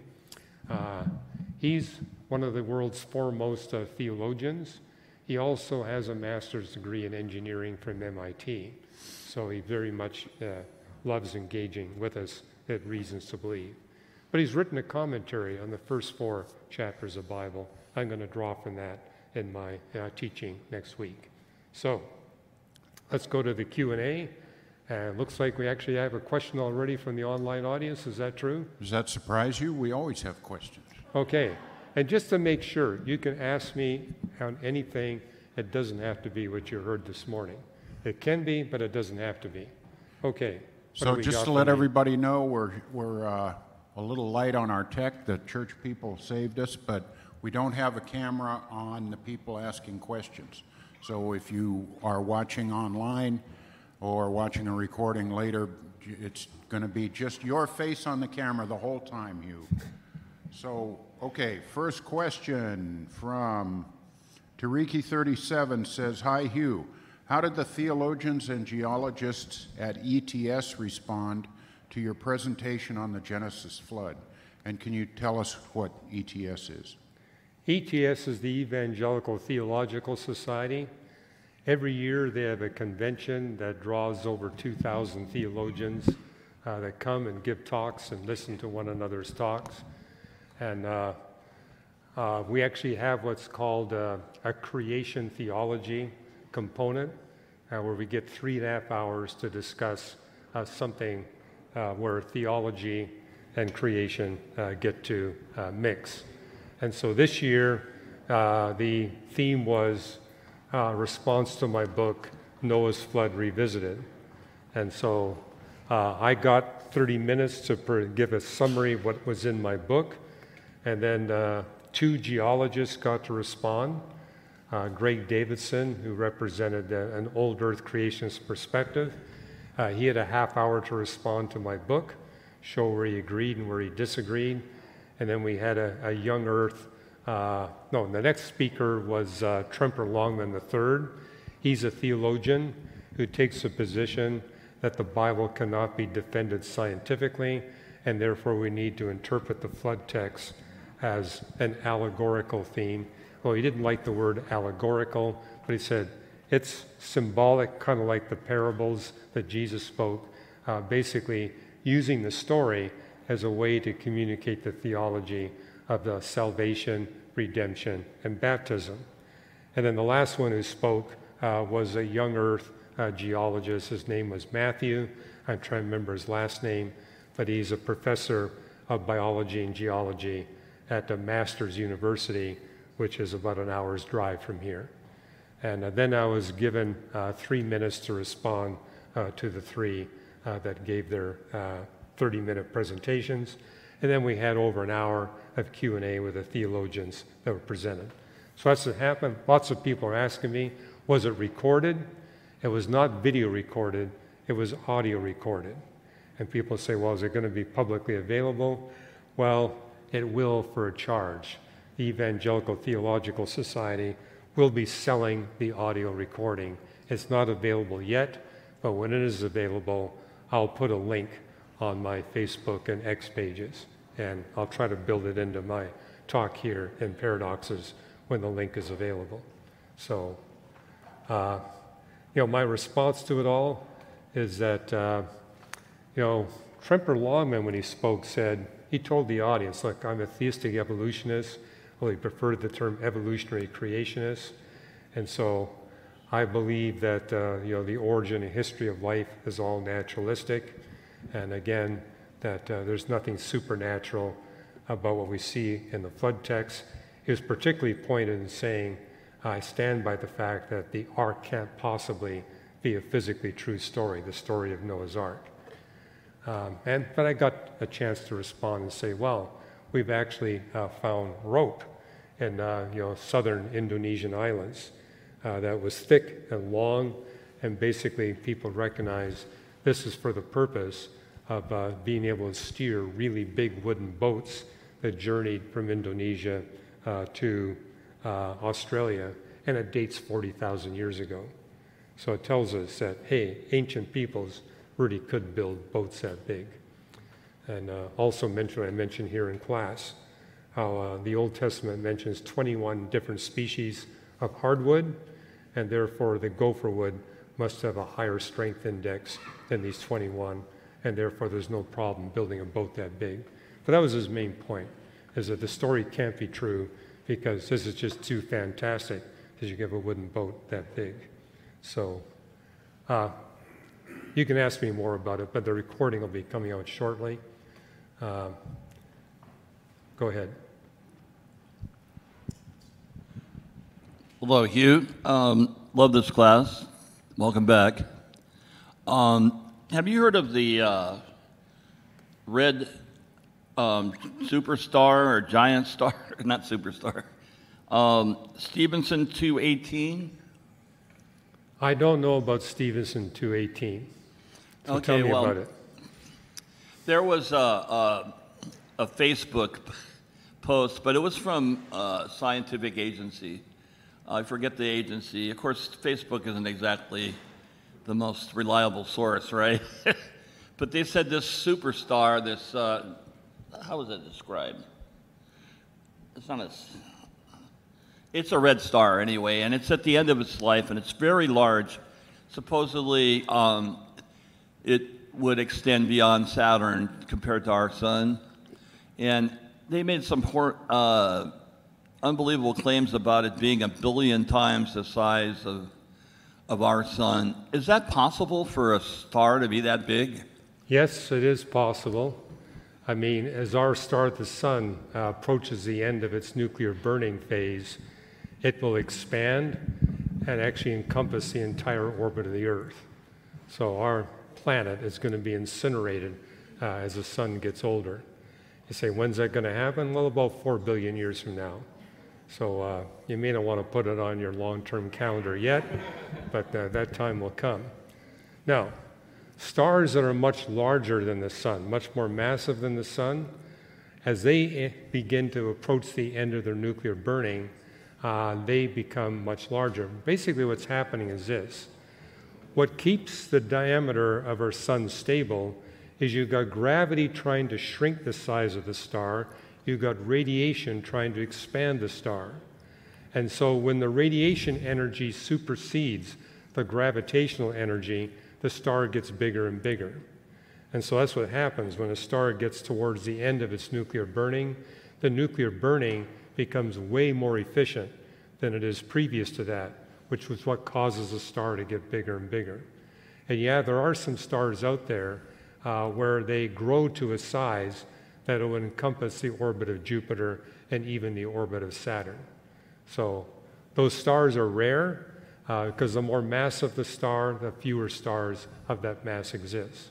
He's one of the world's foremost theologians. He also has a master's degree in engineering from MIT. So he very much loves engaging with us at Reasons to Believe. But he's written a commentary on the first 4 chapters of the Bible. I'm going to draw from that in my teaching next week. So let's go to the Q&A. It looks like we actually have a question already from the online audience. Is that true? Does that surprise you? We always have questions. Okay. And just to make sure, you can ask me on anything. It doesn't have to be what you heard this morning. It can be, but it doesn't have to be. Okay. So just to let everybody know, we're a little light on our tech. The church people saved us, but we don't have a camera on the people asking questions. So if you are watching online or watching a recording later, it's going to be just your face on the camera the whole time, Hugh. So, okay, first question from Tariki37 says, "Hi, Hugh. How did the theologians and geologists at ETS respond to your presentation on the Genesis flood? And can you tell us what ETS is?" ETS is the Evangelical Theological Society. Every year they have a convention that draws over 2,000 theologians that come and give talks and listen to one another's talks. And we actually have what's called a creation theology component, where we get 3.5 hours to discuss something where theology and creation get to mix. And so this year, the theme was response to my book, Noah's Flood Revisited. And so I got 30 minutes to give a summary of what was in my book. And then 2 geologists got to respond. Greg Davidson, who represented an old earth creationist perspective. He had a half hour to respond to my book, show where he agreed and where he disagreed. And then we had a young earth, the next speaker was Tremper Longman III. He's a theologian who takes a position that the Bible cannot be defended scientifically, and therefore we need to interpret the flood text as an allegorical theme. Well, he didn't like the word allegorical, but he said it's symbolic, kind of like the parables that Jesus spoke, basically using the story as a way to communicate the theology of the salvation, redemption, and baptism. And then the last one who spoke was a young earth geologist. His name was Matthew. I'm trying to remember his last name, but he's a professor of biology and geology at the Masters University, which is about an hour's drive from here. And then I was given 3 minutes to respond to the 3 that gave their 30-minute presentations. And then we had over an hour of Q&A with the theologians that were presented. So that's what happened. Lots of people are asking me, was it recorded? It was not video recorded, it was audio recorded. And people say, well, is it going to be publicly available? Well, it will for a charge. The Evangelical Theological Society will be selling the audio recording. It's not available yet, but when it is available, I'll put a link on my Facebook and X pages, and I'll try to build it into my talk here in Paradoxes when the link is available. So, my response to it all is that, Tremper Longman, when he spoke, said, he told the audience, look, I'm a theistic evolutionist. Well, he preferred the term evolutionary creationist. And so I believe that, the origin and history of life is all naturalistic. And again, that there's nothing supernatural about what we see in the flood text. He was particularly pointed in saying, I stand by the fact that the ark can't possibly be a physically true story, the story of Noah's Ark. But I got a chance to respond and say, well, we've actually found rope in southern Indonesian islands that was thick and long, and basically people recognize this is for the purpose of being able to steer really big wooden boats that journeyed from Indonesia to Australia, and it dates 40,000 years ago. So it tells us that, hey, ancient peoples really could build boats that big. And also I mentioned here in class how the Old Testament mentions 21 different species of hardwood, and therefore the gopher wood must have a higher strength index than these 21, and therefore there's no problem building a boat that big. But that was his main point, is that the story can't be true because this is just too fantastic that you give a wooden boat that big. So you can ask me more about it, but the recording will be coming out shortly. Go ahead. Hello, Hugh. Love this class. Welcome back. Have you heard of the red superstar or giant star? Not superstar. Stevenson 218? I don't know about Stevenson 218. So Okay, tell me well, about it. There was a Facebook post, but it was from a scientific agency. I forget the agency. Of course, Facebook isn't exactly the most reliable source, right? But they said this superstar, this, how is it described? It's not it's a red star anyway, and it's at the end of its life, and it's very large. Supposedly, it would extend beyond Saturn compared to our sun. And they made some unbelievable claims about it being 1 billion times the size of our sun. Is that possible for a star to be that big? Yes, it is possible. I mean, as our star, the sun, approaches the end of its nuclear burning phase, it will expand and actually encompass the entire orbit of the Earth. So our planet is going to be incinerated as the sun gets older. You say, when's that going to happen? Well, about 4 billion years from now. So you may not want to put it on your long-term calendar yet, but that time will come. Now, stars that are much larger than the sun, much more massive than the sun, as they begin to approach the end of their nuclear burning, they become much larger. Basically, what's happening is this. What keeps the diameter of our sun stable is you've got gravity trying to shrink the size of the star, you've got radiation trying to expand the star. And so when the radiation energy supersedes the gravitational energy, the star gets bigger and bigger. And so that's what happens when a star gets towards the end of its nuclear burning. The nuclear burning becomes way more efficient than it is previous to that, which was what causes the star to get bigger and bigger. And yeah, there are some stars out there where they grow to a size that will encompass the orbit of Jupiter and even the orbit of Saturn. So those stars are rare because the more massive the star, the fewer stars of that mass exist.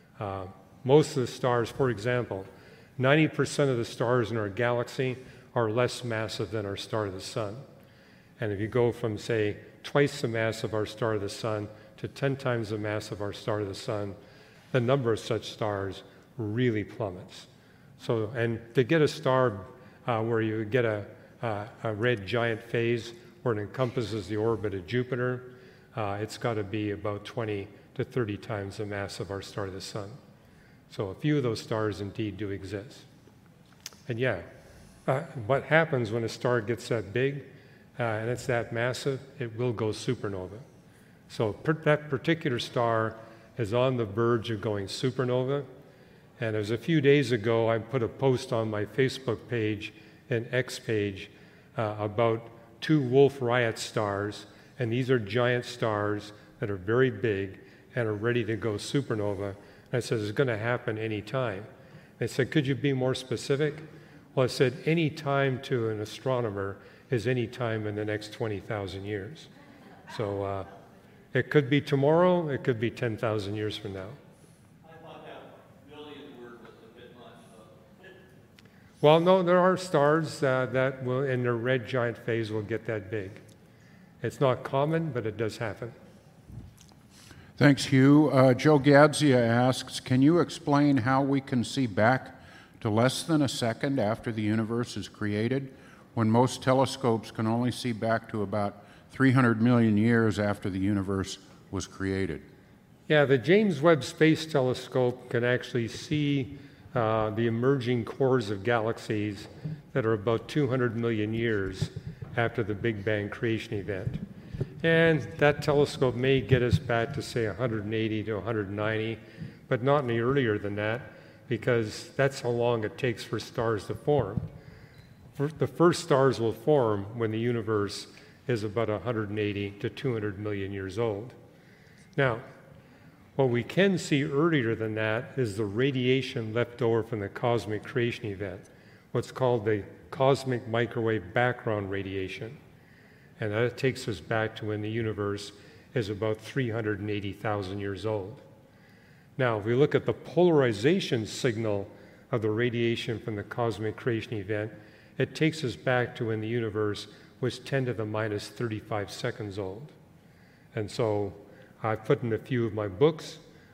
Most of the stars, for example, 90% of the stars in our galaxy are less massive than our star, the sun. And if you go from, say, twice the mass of our star, the sun, to 10 times the mass of our star, the sun, the number of such stars really plummets. So, and to get a star where you get a red giant phase where it encompasses the orbit of Jupiter, it's got to be about 20 to 30 times the mass of our star, the sun. So a few of those stars indeed do exist. And yeah, what happens when a star gets that big and it's that massive, it will go supernova. So that particular star is on the verge of going supernova. And it was a few days ago, I put a post on my Facebook page and X page about 2 Wolf-Rayet stars. And these are giant stars that are very big and are ready to go supernova. And I said, it's going to happen any time. They said, could you be more specific? Well, I said, any time to an astronomer is any time in the next 20,000 years. So it could be tomorrow, it could be 10,000 years from now. I thought that million word was a bit much. Well, no, there are stars that will, in their red giant phase, will get that big. It's not common, but it does happen. Thanks, Hugh. Joe Gadzia asks, can you explain how we can see back to less than a second after the universe is created, when most telescopes can only see back to about 300 million years after the universe was created? Yeah, the James Webb Space Telescope can actually see the emerging cores of galaxies that are about 200 million years after the Big Bang creation event. And that telescope may get us back to, say, 180 to 190, but not any earlier than that, because that's how long it takes for stars to form. The first stars will form when the universe is about 180 to 200 million years old. Now, what we can see earlier than that is the radiation left over from the cosmic creation event, what's called the cosmic microwave background radiation. And that takes us back to when the universe is about 380,000 years old. Now, if we look at the polarization signal of the radiation from the cosmic creation event, it takes us back to when the universe was 10 to the minus 35 seconds old. And so I put in a few of my books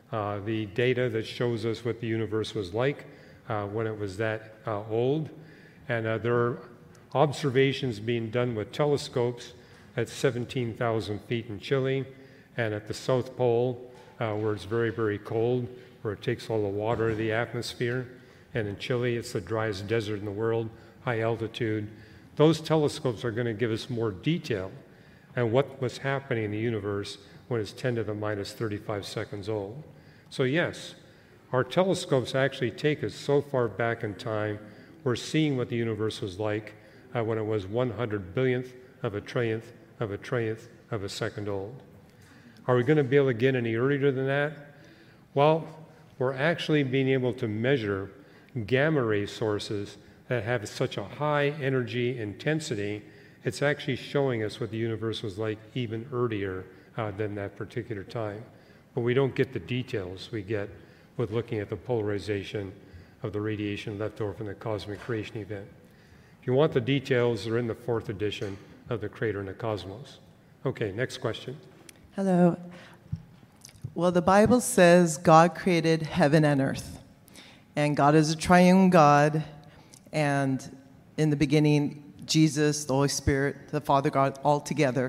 the data that shows us what the universe was like when it was that old. And there are observations being done with telescopes at 17,000 feet in Chile and at the South Pole, where it's very, very cold, where it takes all the water of the atmosphere. And in Chile, it's the driest desert in the world, high altitude. Those telescopes are going to give us more detail on what was happening in the universe when it's 10 to the minus 35 seconds old. So yes, our telescopes actually take us so far back in time, we're seeing what the universe was like when it was 100 billionth of a trillionth of a trillionth of a second old. Are we going to be able to get any earlier than that? Well, we're actually being able to measure gamma ray sources that have such a high energy intensity, it's actually showing us what the universe was like even earlier than that particular time. But we don't get the details we get with looking at the polarization of the radiation left over from the cosmic creation event. If you want the details, they're in the 4th edition of The Creator and the Cosmos. Okay, next question. Hello. Well, the Bible says God created heaven and earth. And God is a triune God. And in the beginning, Jesus, the Holy Spirit, the Father God, all together.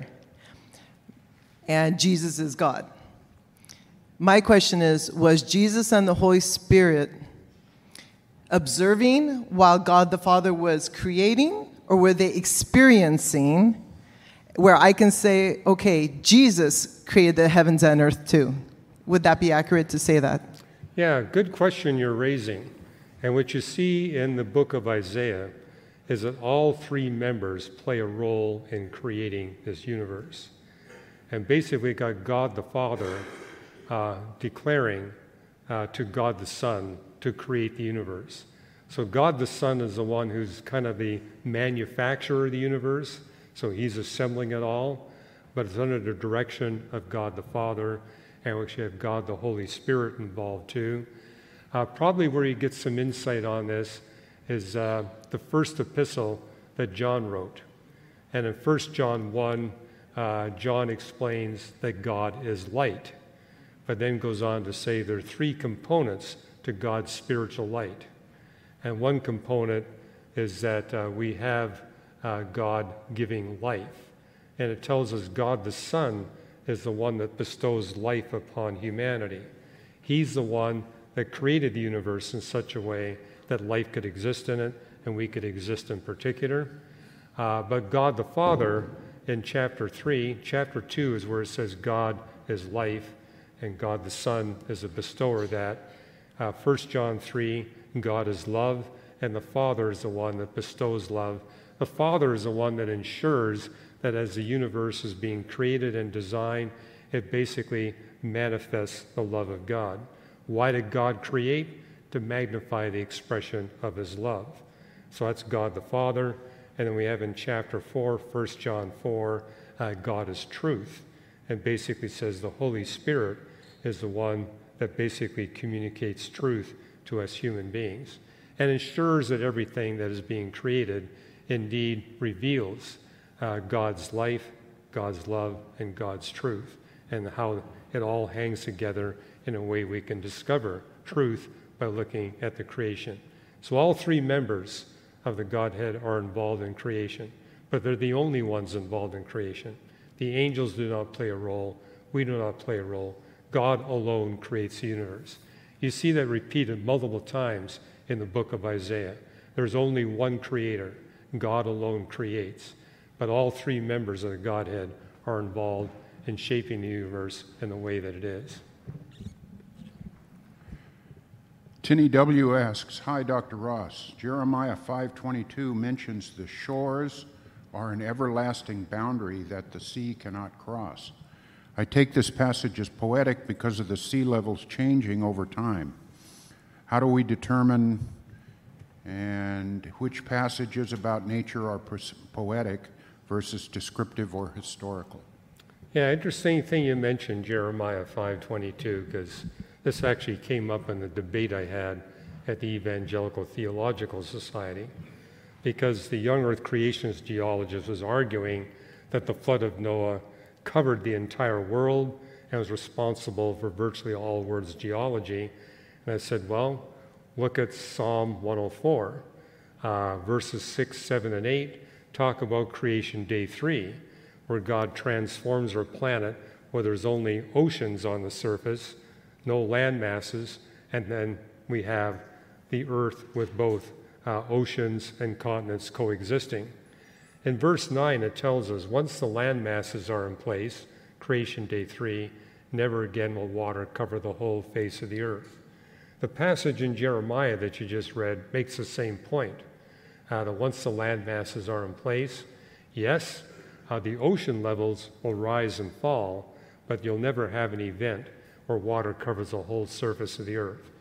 And Jesus is God. My question is, was Jesus and the Holy Spirit observing while God the Father was creating, or were they experiencing, where I can say, okay, Jesus created the heavens and earth too? Would that be accurate to say that? Yeah, good question you're raising. And what you see in the book of Isaiah is that all 3 members play a role in creating this universe. And basically got God the Father declaring to God the Son to create the universe. So God the Son is the one who's kind of the manufacturer of the universe, so he's assembling it all, but it's under the direction of God the Father, and we actually have God the Holy Spirit involved too. Probably where you get some insight on this is the first epistle that John wrote. And in 1 John 1, John explains that God is light, but then goes on to say there are 3 components to God's spiritual light. And one component is that we have God giving life. And it tells us God the Son is the one that bestows life upon humanity. He's the one that created the universe in such a way that life could exist in it and we could exist in particular. But God the Father in chapter 3, chapter 2 is where it says God is life and God the Son is a bestower of that. 1 John 3, God is love, and the Father is the one that bestows love. The Father is the one that ensures that as the universe is being created and designed, it basically manifests the love of God. Why did God create? To magnify the expression of his love. So that's God the Father. And then we have in chapter 4, 1 John 4, God is truth. And basically says the Holy Spirit is the one that basically communicates truth to us human beings and ensures that everything that is being created indeed reveals God's life, God's love, and God's truth, and how it all hangs together in a way we can discover truth by looking at the creation. So all 3 members of the Godhead are involved in creation, but they're the only ones involved in creation. The angels do not play a role. We do not play a role. God alone creates the universe. You see that repeated multiple times in the book of Isaiah. There's only one creator. God alone creates. But all 3 members of the Godhead are involved in shaping the universe in the way that it is. Tinny W. asks, hi, Dr. Ross. Jeremiah 5:22 mentions the shores are an everlasting boundary that the sea cannot cross. I take this passage as poetic because of the sea levels changing over time. How do we determine and which passages about nature are poetic versus descriptive or historical? Yeah, interesting thing you mentioned Jeremiah 5:22, because this actually came up in the debate I had at the Evangelical Theological Society, because the young earth creationist geologist was arguing that the flood of Noah covered the entire world and was responsible for virtually all world's geology. And I said, well, look at Psalm 104. Verses 6, 7, and 8 talk about creation day 3, where God transforms our planet where there's only oceans on the surface, no land masses, and then we have the earth with both oceans and continents coexisting. In verse 9, it tells us, once the land masses are in place, creation day 3, never again will water cover the whole face of the earth. The passage in Jeremiah that you just read makes the same point, that once the land masses are in place, yes, the ocean levels will rise and fall, but you'll never have an event where water covers the whole surface of the earth.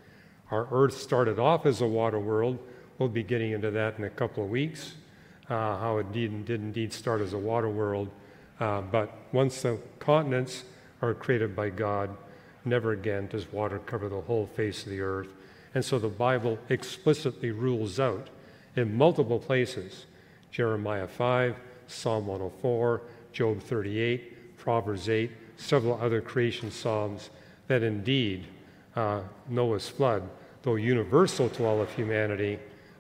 Our Earth started off as a water world. We'll be getting into that in a couple of weeks, how it did indeed start as a water world. But once the continents are created by God, never again does water cover the whole face of the earth. And so the Bible explicitly rules out in multiple places, Jeremiah 5, Psalm 104, Job 38, Proverbs 8, several other creation psalms, that indeed Noah's flood, though universal to all of humanity,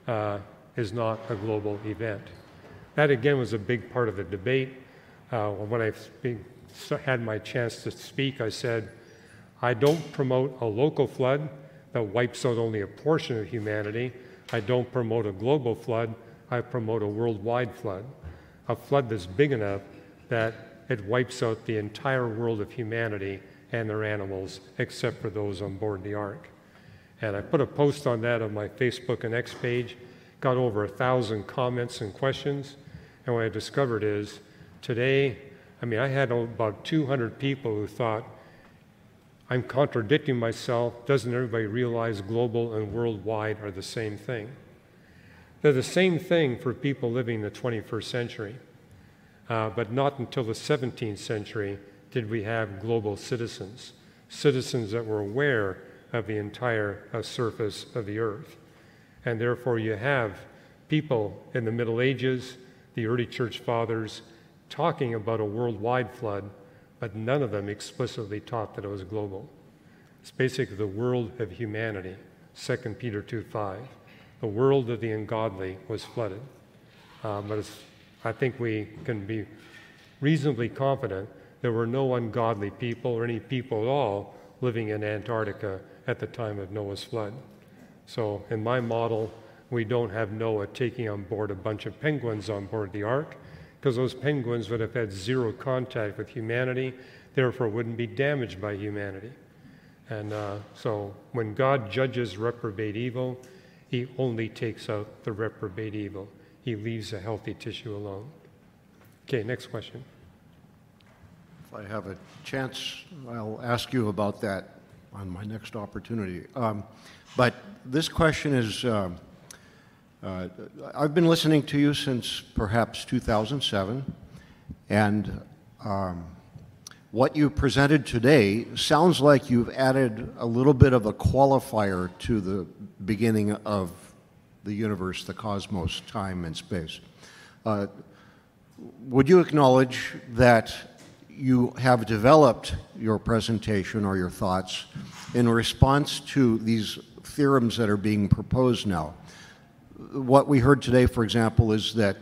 is not a global event. That again was a big part of the debate. When I had my chance to speak, I said, I don't promote a local flood that wipes out only a portion of humanity. I don't promote a global flood. I promote a worldwide flood, a flood that's big enough that it wipes out the entire world of humanity and their animals, except for those on board the ark. And I put a post on that on my Facebook and X page, got over 1,000 comments and questions. And what I discovered is today, I had about 200 people who thought, I'm contradicting myself. Doesn't everybody realize global and worldwide are the same thing? They're the same thing for people living in the 21st century. But not until the 17th century did we have global citizens, citizens that were aware of the entire surface of the earth. And therefore you have people in the Middle Ages, the early church fathers, talking about a worldwide flood, but none of them explicitly taught that it was global. It's basically the world of humanity, 2 Peter 2:5. The world of the ungodly was flooded. But I think we can be reasonably confident there were no ungodly people or any people at all living in Antarctica at the time of Noah's flood. So in my model, we don't have Noah taking on board a bunch of penguins on board the ark, because those penguins would have had zero contact with humanity, therefore wouldn't be damaged by humanity. And so when God judges reprobate evil, he only takes out the reprobate evil. He leaves the healthy tissue alone. Okay, next question. If I have a chance, I'll ask you about that on my next opportunity. But this question is, I've been listening to you since perhaps 2007, and what you presented today sounds like you've added a little bit of a qualifier to the beginning of the universe, the cosmos, time and space. Would you acknowledge that you have developed your presentation or your thoughts in response to these theorems that are being proposed now? What we heard today, for example, is that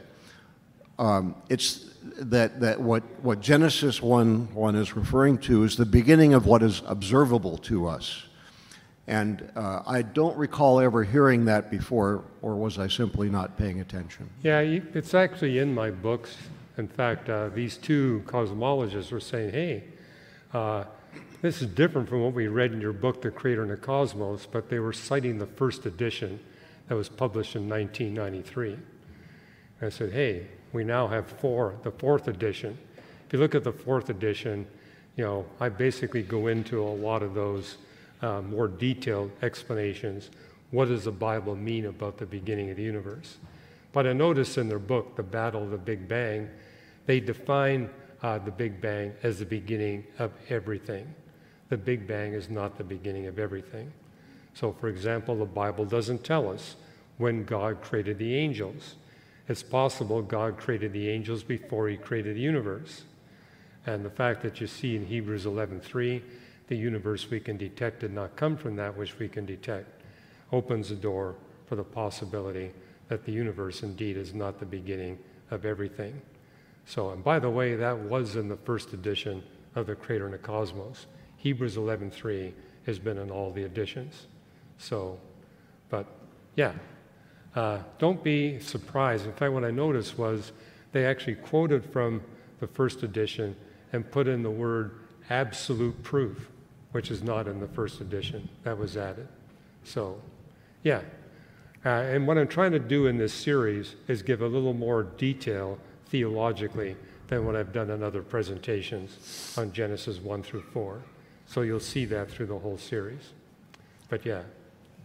what Genesis 1:1 is referring to is the beginning of what is observable to us. And I don't recall ever hearing that before, or was I simply not paying attention? Yeah, it's actually in my books. In fact, these two cosmologists were saying, hey, this is different from what we read in your book, The Creator and the Cosmos, but they were citing the first edition that was published in 1993. And I said, hey, we now have the fourth edition. If you look at the fourth edition, I basically go into a lot of those more detailed explanations. What does the Bible mean about the beginning of the universe? But I noticed in their book, The Battle of the Big Bang, they define the Big Bang as the beginning of everything. The Big Bang is not the beginning of everything. So, for example, the Bible doesn't tell us when God created the angels. It's possible God created the angels before he created the universe. And the fact that you see in Hebrews 11:3, the universe we can detect did not come from that which we can detect, opens the door for the possibility that the universe indeed is not the beginning of everything. So, and by the way, that was in the first edition of The Creator and the Cosmos. Hebrews 11:3 has been in all the editions. So, but yeah, don't be surprised. In fact, what I noticed was they actually quoted from the first edition and put in the word absolute proof, which is not in the first edition. That was added. So, yeah. And what I'm trying to do in this series is give a little more detail theologically than what I've done in other presentations on Genesis 1 through 4. So you'll see that through the whole series. But yeah.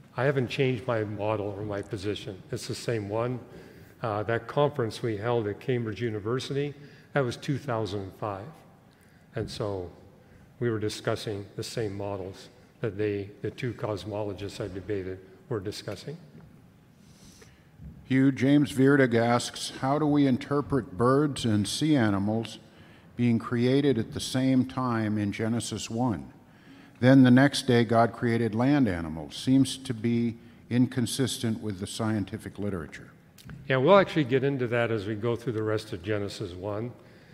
I haven't changed my model or my position. It's the same one. That conference we held at Cambridge University, that was 2005. And so we were discussing the same models that the two cosmologists I debated were discussing. Hugh, James Vierdig asks, how do we interpret birds and sea animals being created at the same time in Genesis 1? Then the next day God created land animals. Seems to be inconsistent with the scientific literature. Yeah, we'll actually get into that as we go through the rest of Genesis 1.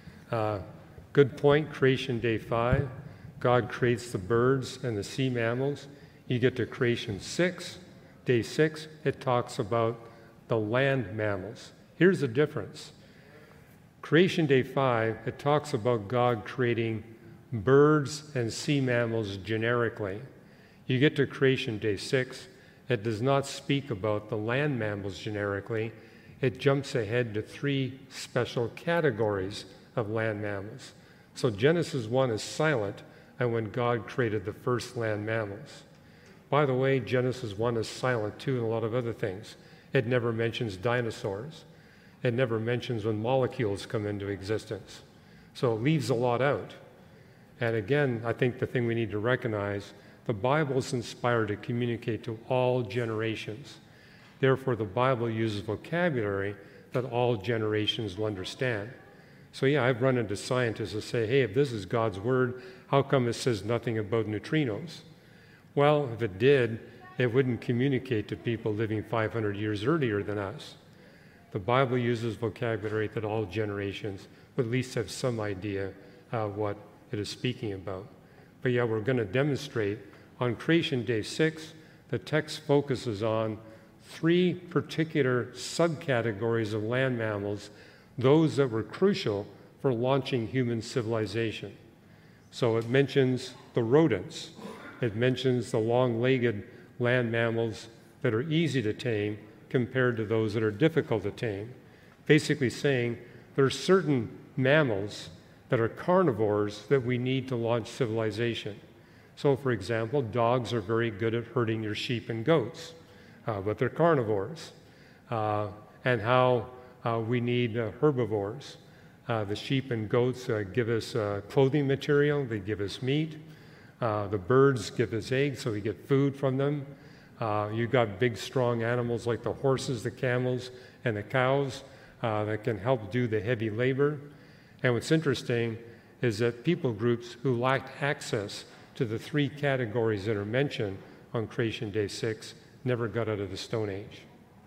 Good point, creation day 5. God creates the birds and the sea mammals. You get to creation 6, day 6, it talks about the land mammals. Here's the difference. Creation day 5, it talks about God creating birds and sea mammals generically. You get to creation day 6, it does not speak about the land mammals generically. It jumps ahead to 3 special categories of land mammals. So Genesis 1 is silent and when God created the first land mammals. By the way, Genesis 1 is silent too in a lot of other things. It never mentions dinosaurs. It never mentions when molecules come into existence. So it leaves a lot out. And again, I think the thing we need to recognize, the Bible is inspired to communicate to all generations. Therefore, the Bible uses vocabulary that all generations will understand. So yeah, I've run into scientists that say, hey, if this is God's word, how come it says nothing about neutrinos? Well, if it did, it wouldn't communicate to people living 500 years earlier than us. The Bible uses vocabulary that all generations would at least have some idea what it is speaking about. But yeah, we're going to demonstrate on creation day 6, the text focuses on 3 particular subcategories of land mammals, those that were crucial for launching human civilization. So it mentions the rodents. It mentions the long-legged land mammals that are easy to tame compared to those that are difficult to tame. Basically saying there are certain mammals that are carnivores that we need to launch civilization. So for example, dogs are very good at herding your sheep and goats, but they're carnivores. And how we need herbivores. The sheep and goats give us clothing material, they give us meat. The birds give us eggs, so we get food from them. You've got big, strong animals like the horses, the camels, and the cows that can help do the heavy labor. And what's interesting is that people groups who lacked access to the 3 categories that are mentioned on creation day 6 never got out of the Stone Age.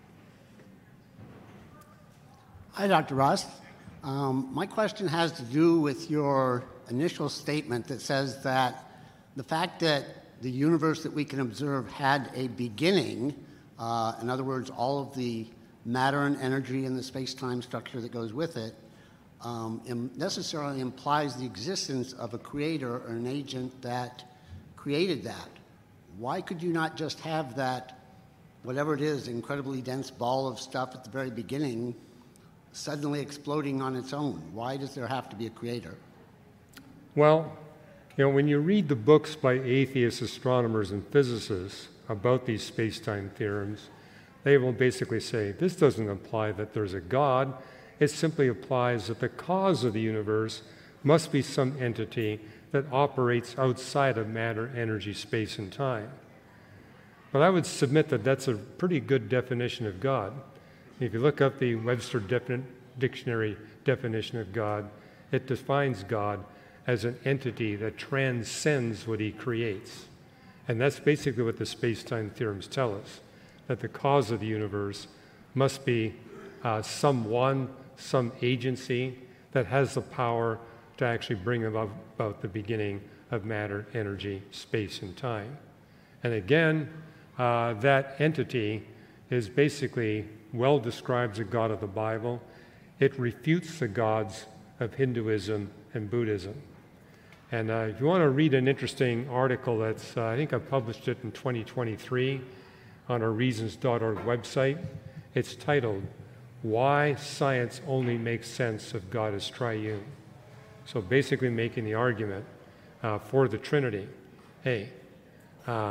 Hi, Dr. Ross. My question has to do with your initial statement that says that the fact that the universe that we can observe had a beginning, in other words, all of the matter and energy and the space-time structure that goes with it, necessarily implies the existence of a creator or an agent that created that. Why could you not just have that, whatever it is, incredibly dense ball of stuff at the very beginning, suddenly exploding on its own? Why does there have to be a creator? Well, you know, when you read the books by atheist astronomers and physicists about these space-time theorems, they will basically say, this doesn't imply that there's a God. It simply applies that the cause of the universe must be some entity that operates outside of matter, energy, space, and time. But I would submit that that's a pretty good definition of God. If you look up the Webster Dictionary definition of God, it defines God as an entity that transcends what he creates. And that's basically what the space-time theorems tell us, that the cause of the universe must be some agency that has the power to actually bring about the beginning of matter, energy, space, and time. And again, that entity is basically well describes the God of the Bible. It refutes the gods of Hinduism and Buddhism. And if you want to read an interesting article that's, I think I published it in 2023 on our reasons.org website. It's titled, Why Science Only Makes Sense if God is Triune. So basically making the argument for the Trinity. Hey,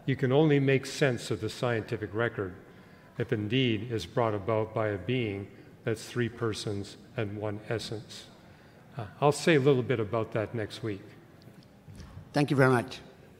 you can only make sense of the scientific record if indeed is brought about by a being that's three persons and one essence. I'll say a little bit about that next week. Thank you very much.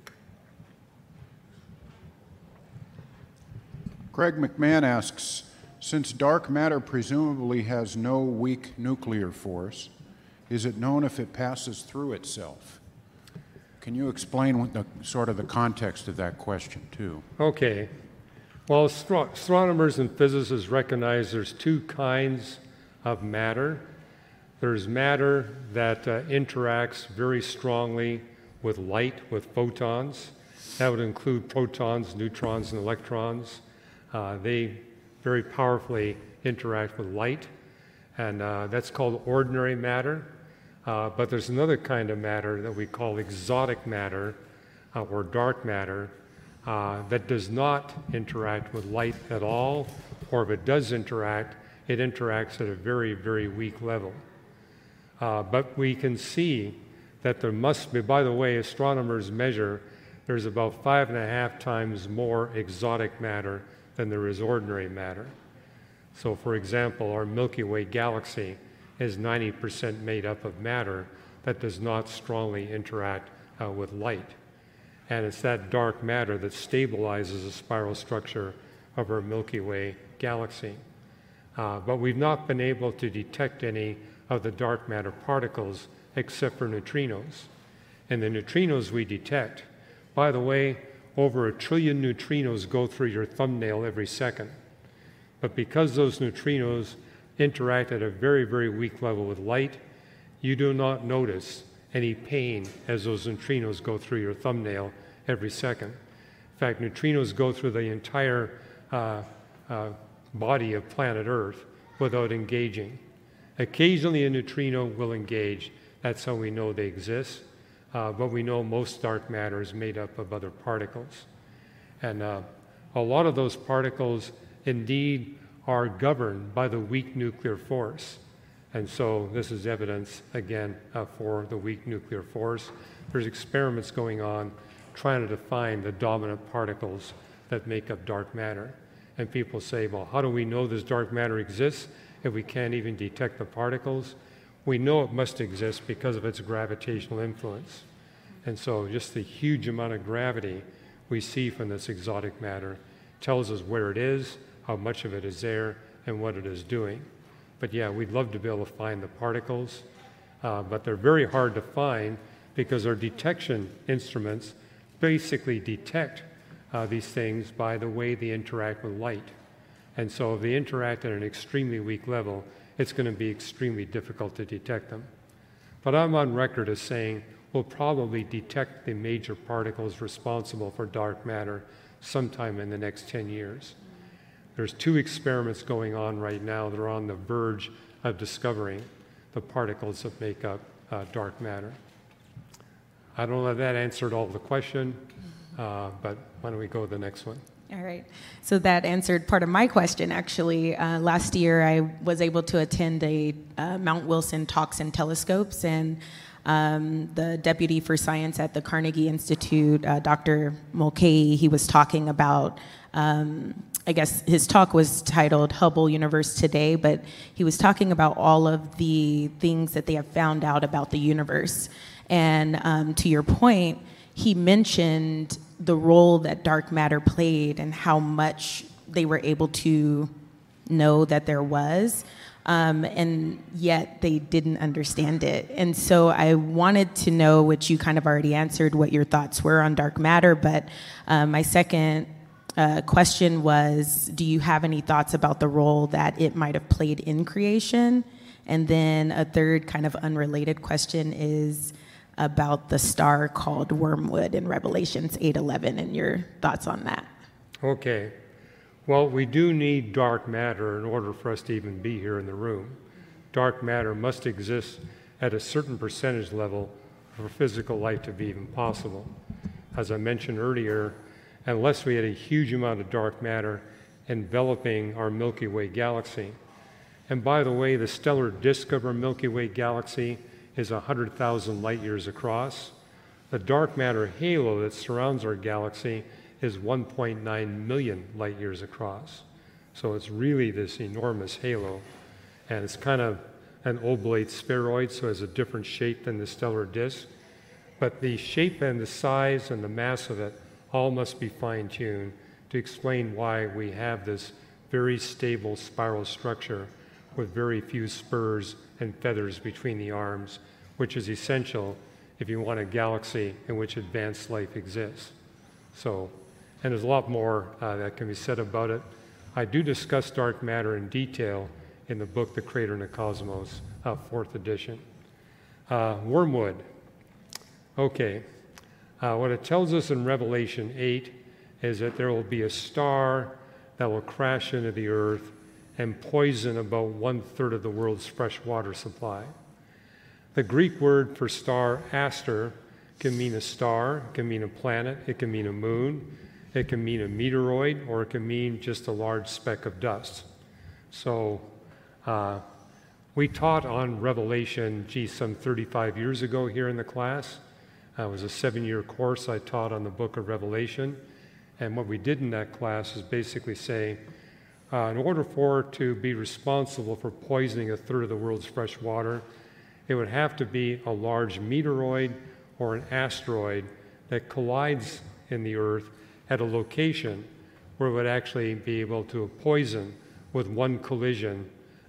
Craig McMahon asks, since dark matter presumably has no weak nuclear force, is it known if it passes through itself? Can you explain what sort of the context of that question, too? Okay. Well, astronomers and physicists recognize there's two kinds of matter. There's matter that interacts very strongly with light, with photons. That would include protons, neutrons, and electrons. They very powerfully interact with light, and that's called ordinary matter. But there's another kind of matter that we call exotic matter or dark matter that does not interact with light at all, or if it does interact, it interacts at a very, very weak level. But we can see that there must be, by the way, astronomers measure there's about 5.5 times more exotic matter than there is ordinary matter. So, for example, our Milky Way galaxy is 90% made up of matter that does not strongly interact with light. And it's that dark matter that stabilizes the spiral structure of our Milky Way galaxy. But we've not been able to detect any of the dark matter particles except for neutrinos. And the neutrinos we detect, by the way, over 1 trillion neutrinos go through your thumbnail every second. But because those neutrinos interact at a very, very weak level with light, you do not notice any pain as those neutrinos go through your thumbnail every second. In fact, neutrinos go through the entire body of planet Earth without engaging. Occasionally a neutrino will engage. That's how we know they exist. But we know most dark matter is made up of other particles. And a lot of those particles indeed are governed by the weak nuclear force. And so this is evidence, again, for the weak nuclear force. There's experiments going on trying to define the dominant particles that make up dark matter. And people say, well, how do we know this dark matter exists if we can't even detect the particles? We know it must exist because of its gravitational influence. And so just the huge amount of gravity we see from this exotic matter tells us where it is, how much of it is there, and what it is doing. But yeah, we'd love to be able to find the particles, but they're very hard to find because our detection instruments basically detect these things by the way they interact with light. And so if they interact at an extremely weak level, it's going to be extremely difficult to detect them. But I'm on record as saying we'll probably detect the major particles responsible for dark matter sometime in the next 10 years. There's 2 experiments going on right now that are on the verge of discovering the particles that make up dark matter. I don't know if that answered all the question, but why don't we go to the next one? All right. So that answered part of my question, actually. Last year, I was able to attend a Mount Wilson Talks and Telescopes, and the deputy for science at the Carnegie Institute, Dr. Mulcahy, he was talking about, I guess his talk was titled Hubble Universe Today, but he was talking about all of the things that they have found out about the universe. And to your point, he mentioned the role that dark matter played and how much they were able to know that there was, and yet they didn't understand it. And so I wanted to know, which you kind of already answered, what your thoughts were on dark matter, but my second question was, do you have any thoughts about the role that it might have played in creation? And then a third kind of unrelated question is about the star called Wormwood in Revelations 8:11, and your thoughts on that. Okay. Well, we do need dark matter in order for us to even be here in the room. Dark matter must exist at a certain percentage level for physical life to be even possible. As I mentioned earlier, unless we had a huge amount of dark matter enveloping our Milky Way galaxy. And by the way, the stellar disk of our Milky Way galaxy is 100,000 light years across. The dark matter halo that surrounds our galaxy is 1.9 million light years across. So it's really this enormous halo. And it's kind of an oblate spheroid, so it has a different shape than the stellar disk. But the shape and the size and the mass of it all must be fine-tuned to explain why we have this very stable spiral structure with very few spurs and feathers between the arms, which is essential if you want a galaxy in which advanced life exists. So, and there's a lot more that can be said about it. I do discuss dark matter in detail in the book, The Crater and the Cosmos, 4th edition. Wormwood. Okay. What it tells us in Revelation 8 is that there will be a star that will crash into the earth and poison about 1/3 of the world's fresh water supply. The Greek word for star, aster, can mean a star, it can mean a planet, it can mean a moon, it can mean a meteoroid, or it can mean just a large speck of dust. So we taught on Revelation, some 35 years ago here in the class. It was a 7-year course I taught on the book of Revelation. And what we did in that class is basically say, in order for it to be responsible for poisoning 1/3 of the world's fresh water, it would have to be a large meteoroid or an asteroid that collides in the Earth at a location where it would actually be able to poison with one collision,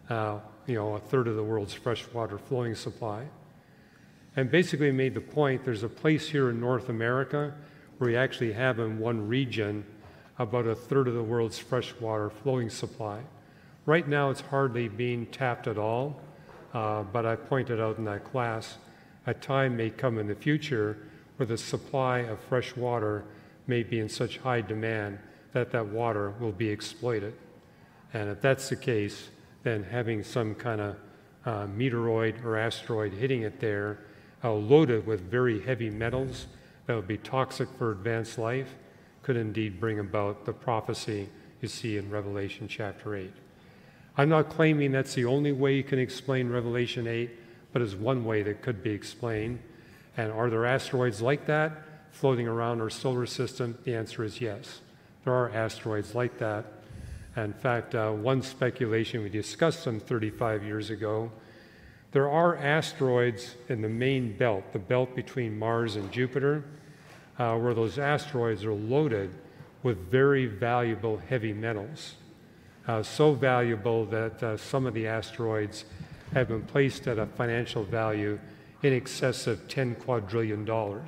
1/3 of the world's freshwater flowing supply. And basically made the point, there's a place here in North America where you actually have in one region about 1/3 of the world's freshwater flowing supply. Right now it's hardly being tapped at all, but I pointed out in that class, a time may come in the future where the supply of fresh water may be in such high demand that that water will be exploited. And if that's the case, then having some kind of meteoroid or asteroid hitting it there, loaded with very heavy metals that would be toxic for advanced life, could indeed bring about the prophecy you see in Revelation chapter 8. I'm not claiming that's the only way you can explain Revelation 8, but it's one way that could be explained. And are there asteroids like that floating around our solar system? The answer is yes. There are asteroids like that. In fact, one speculation, we discussed some 35 years ago, there are asteroids in the main belt, the belt between Mars and Jupiter, where those asteroids are loaded with very valuable heavy metals. So valuable that some of the asteroids have been placed at a financial value in excess of $10 quadrillion.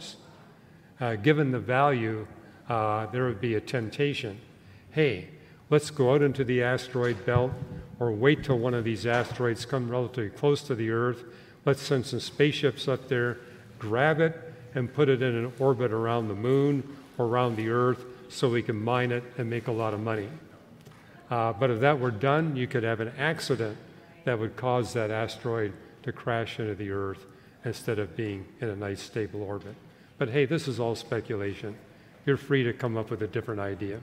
Given the value, there would be a temptation. Hey, let's go out into the asteroid belt, or wait till one of these asteroids come relatively close to the Earth. Let's send some spaceships up there, grab it, and put it in an orbit around the moon or around the Earth so we can mine it and make a lot of money. But if that were done, you could have an accident that would cause that asteroid to crash into the Earth instead of being in a nice stable orbit. But hey, this is all speculation. You're free to come up with a different idea.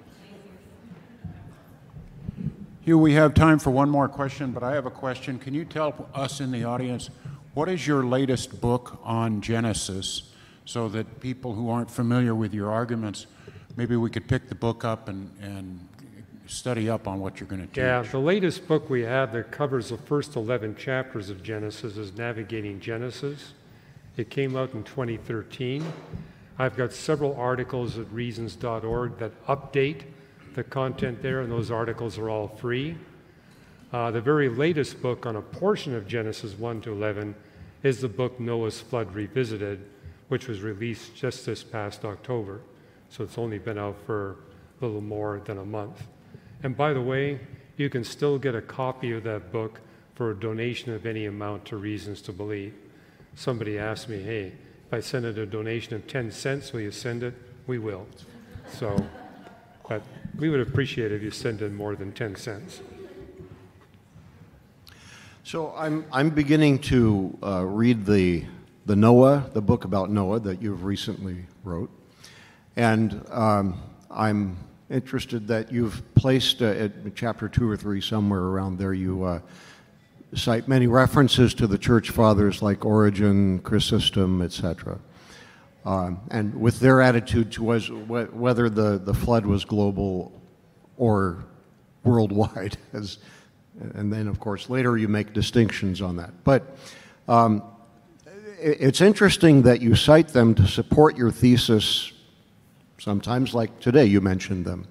Hugh, we have time for one more question, but I have a question. Can you tell us in the audience, what is your latest book on Genesis, so that people who aren't familiar with your arguments, maybe we could pick the book up and study up on what you're going to teach? Yeah, the latest book we have that covers the first 11 chapters of Genesis is Navigating Genesis. It came out in 2013. I've got several articles at reasons.org that update the content there, and those articles are all free. The very latest book on a portion of Genesis 1 to 11 is the book Noah's Flood Revisited, which was released just this past October. So it's only been out for a little more than a month. And by the way, you can still get a copy of that book for a donation of any amount to Reasons to Believe. Somebody asked me, hey, if I send it a donation of 10 cents, will you send it? We will. So, but we would appreciate it if you send in more than 10 cents. So I'm beginning to read the Noah, the book about Noah that you've recently wrote, and I'm interested that you've placed at chapter 2 or 3 somewhere around there. You cite many references to the church fathers like Origen, Chrysostom, etc. and with their attitude towards whether the flood was global or worldwide. And then, of course, later you make distinctions on that. But it's interesting that you cite them to support your thesis, sometimes like today you mentioned them.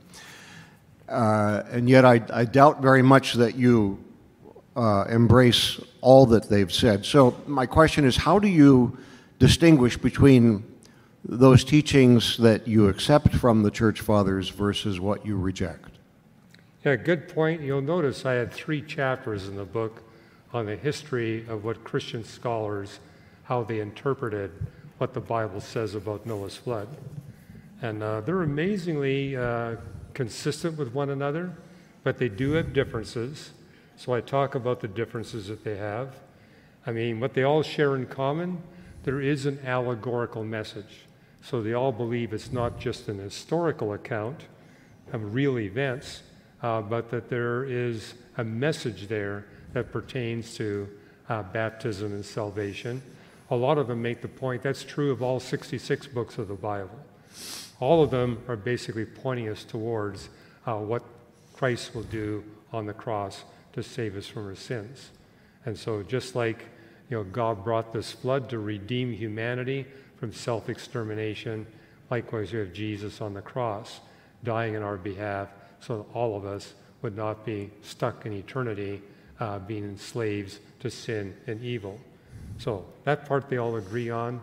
And yet I doubt very much that you embrace all that they've said. So my question is, how do you distinguish between those teachings that you accept from the Church Fathers versus what you reject? Yeah, good point. You'll notice I had 3 chapters in the book on the history of what Christian scholars, how they interpreted what the Bible says about Noah's flood. And they're amazingly consistent with one another, but they do have differences. So I talk about the differences that they have. I mean, what they all share in common, there is an allegorical message. So they all believe it's not just an historical account of real events, but that there is a message there that pertains to baptism and salvation. A lot of them make the point that's true of all 66 books of the Bible. All of them are basically pointing us towards what Christ will do on the cross to save us from our sins. And so just like God brought this flood to redeem humanity from self-extermination, likewise we have Jesus on the cross dying in our behalf so that all of us would not be stuck in eternity being slaves to sin and evil. So that part they all agree on.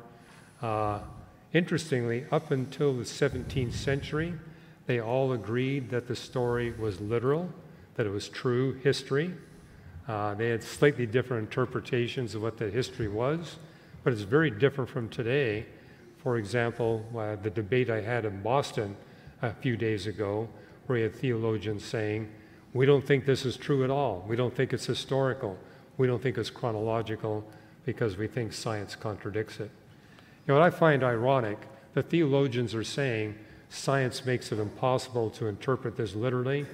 Interestingly, up until the 17th century, they all agreed that the story was literal, that it was true history. They had slightly different interpretations of what that history was, but it's very different from today. For example, the debate I had in Boston a few days ago, where you had theologians saying, we don't think this is true at all. We don't think it's historical. We don't think it's chronological because we think science contradicts it. What I find ironic, the theologians are saying science makes it impossible to interpret this literally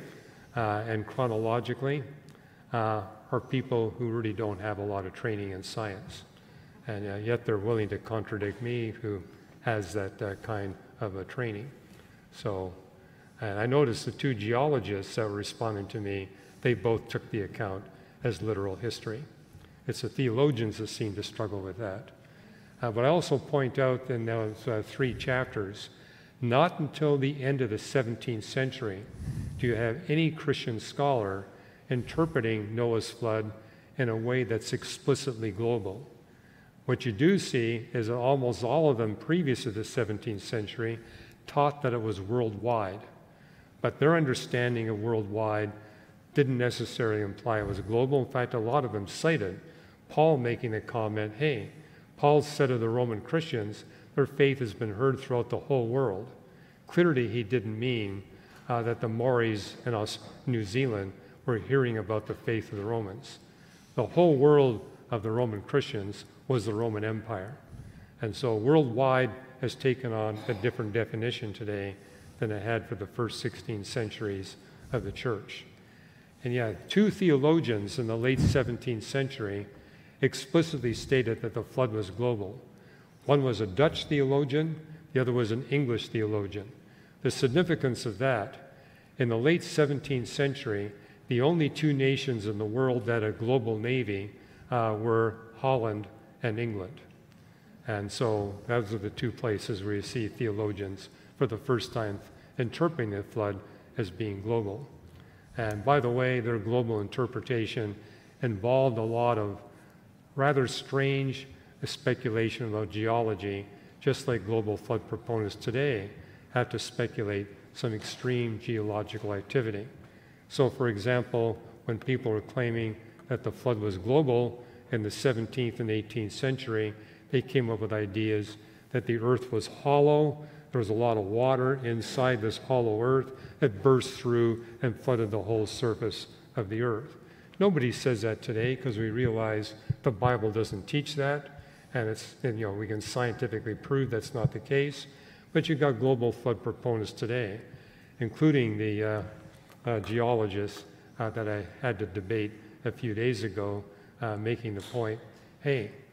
and chronologically, are people who really don't have a lot of training in science. And yet they're willing to contradict me, who has that kind of a training. So, and I noticed the 2 geologists that were responding to me, they both took the account as literal history. It's the theologians that seem to struggle with that. But I also point out in those 3 chapters, not until the end of the 17th century do you have any Christian scholar interpreting Noah's flood in a way that's explicitly global. What you do see is that almost all of them previous to the 17th century taught that it was worldwide. But their understanding of worldwide didn't necessarily imply it was global. In fact, a lot of them cited Paul making the comment, hey, Paul said of the Roman Christians, their faith has been heard throughout the whole world. Clearly, he didn't mean that the Maoris in New Zealand were hearing about the faith of the Romans. The whole world of the Roman Christians was the Roman Empire. And so worldwide has taken on a different definition today than it had for the first 16 centuries of the church. And yet, 2 theologians in the late 17th century explicitly stated that the flood was global. One was a Dutch theologian, the other was an English theologian. The significance of that, in the late 17th century, the only 2 nations in the world that had a global navy were Holland and England. And so those are the 2 places where you see theologians for the first time interpreting the flood as being global. And by the way, their global interpretation involved a lot of rather strange speculation about geology, just like global flood proponents today have to speculate some extreme geological activity. So for example, when people were claiming that the flood was global in the 17th and 18th century, they came up with ideas that the earth was hollow, there was a lot of water inside this hollow earth that burst through and flooded the whole surface of the earth. Nobody says that today because we realize the Bible doesn't teach that, and we can scientifically prove that's not the case. But you've got global flood proponents today, including the geologists that I had to debate a few days ago, making the point, hey,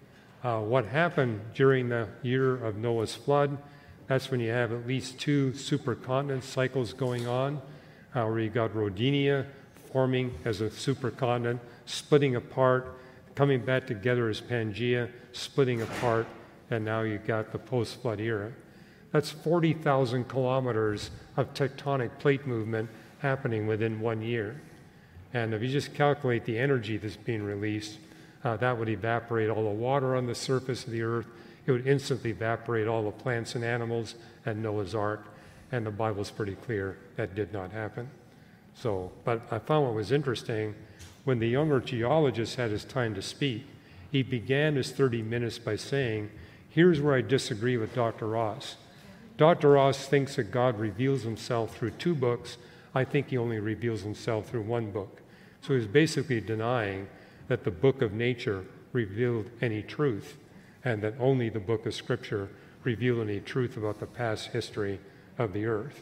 What happened during the year of Noah's flood, that's when you have at least 2 supercontinent cycles going on, where you got Rodinia forming as a supercontinent, splitting apart, coming back together as Pangaea, splitting apart, and now you got the post-flood era. That's 40,000 kilometers of tectonic plate movement happening within 1 year. And if you just calculate the energy that's being released, that would evaporate all the water on the surface of the earth. It would instantly evaporate all the plants and animals and Noah's Ark. And the Bible's pretty clear that did not happen. So, but I found what was interesting, when the younger geologist had his time to speak, he began his 30 minutes by saying, here's where I disagree with Dr. Ross. Dr. Ross thinks that God reveals himself through 2 books. I think he only reveals himself through 1 book. So he's basically denying that the book of nature revealed any truth, and that only the book of Scripture revealed any truth about the past history of the earth.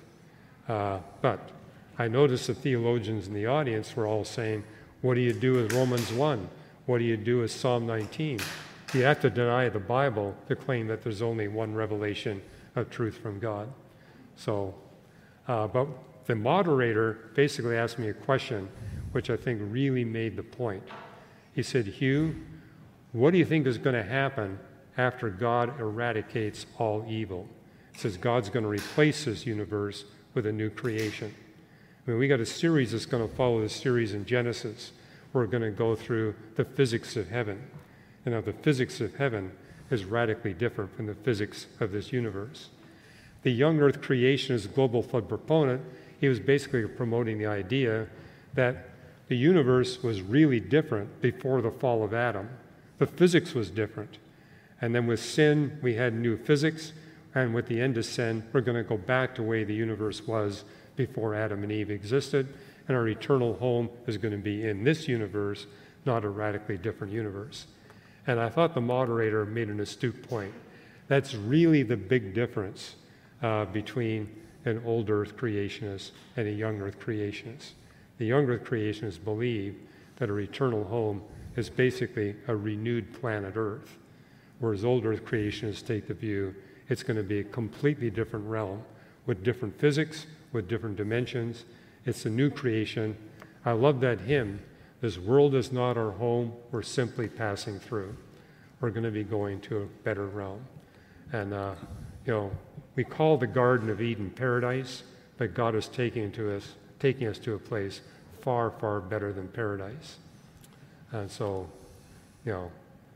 But I noticed the theologians in the audience were all saying, what do you do with Romans 1? What do you do with Psalm 19? You have to deny the Bible to claim that there's only one revelation of truth from God. So, but the moderator basically asked me a question which I think really made the point. He said, Hugh, what do you think is going to happen after God eradicates all evil? He says God's going to replace this universe with a new creation. I mean, we got a series that's going to follow the series in Genesis. We're going to go through the physics of heaven. You know, the physics of heaven is radically different from the physics of this universe. The young earth creationist global flood proponent, he was basically promoting the idea that the universe was really different before the fall of Adam. The physics was different. And then with sin, we had new physics. And with the end of sin, we're going to go back to the way the universe was before Adam and Eve existed. And our eternal home is going to be in this universe, not a radically different universe. And I thought the moderator made an astute point. That's really the big difference between an old earth creationist and a young earth creationist. The young earth creationists believe that our eternal home is basically a renewed planet Earth, whereas old earth creationists take the view it's going to be a completely different realm with different physics, with different dimensions. It's a new creation. I love that hymn, this world is not our home, we're simply passing through. We're going to be going to a better realm. And, you know, we call the Garden of Eden paradise, but God is taking us to a place far, far better than paradise. And so, you know,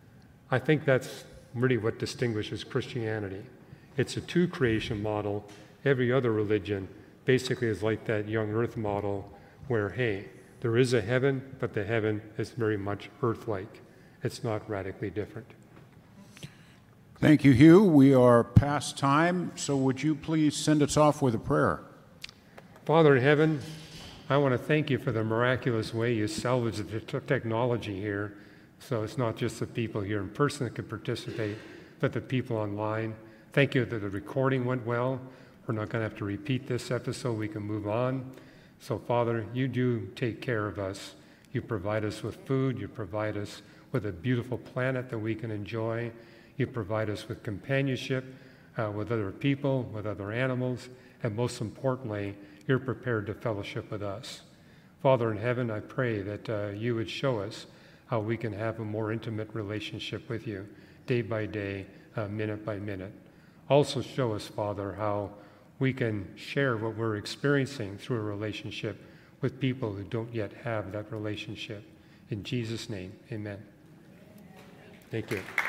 I think that's really what distinguishes Christianity. It's a 2 creation model. Every other religion basically is like that young earth model where, hey, there is a heaven, but the heaven is very much earth-like. It's not radically different. Thank you, Hugh. We are past time, so would you please send us off with a prayer? Father in heaven, I want to thank you for the miraculous way you salvaged the technology here. So it's not just the people here in person that can participate, but the people online. Thank you that the recording went well. We're not going to have to repeat this episode. We can move on. So, Father, you do take care of us. You provide us with food. You provide us with a beautiful planet that we can enjoy. You provide us with companionship with other people, with other animals, and most importantly, you're prepared to fellowship with us. Father in heaven, I pray that you would show us how we can have a more intimate relationship with you, day by day, minute by minute. Also show us, Father, how we can share what we're experiencing through a relationship with people who don't yet have that relationship. In Jesus' name, amen. Thank you.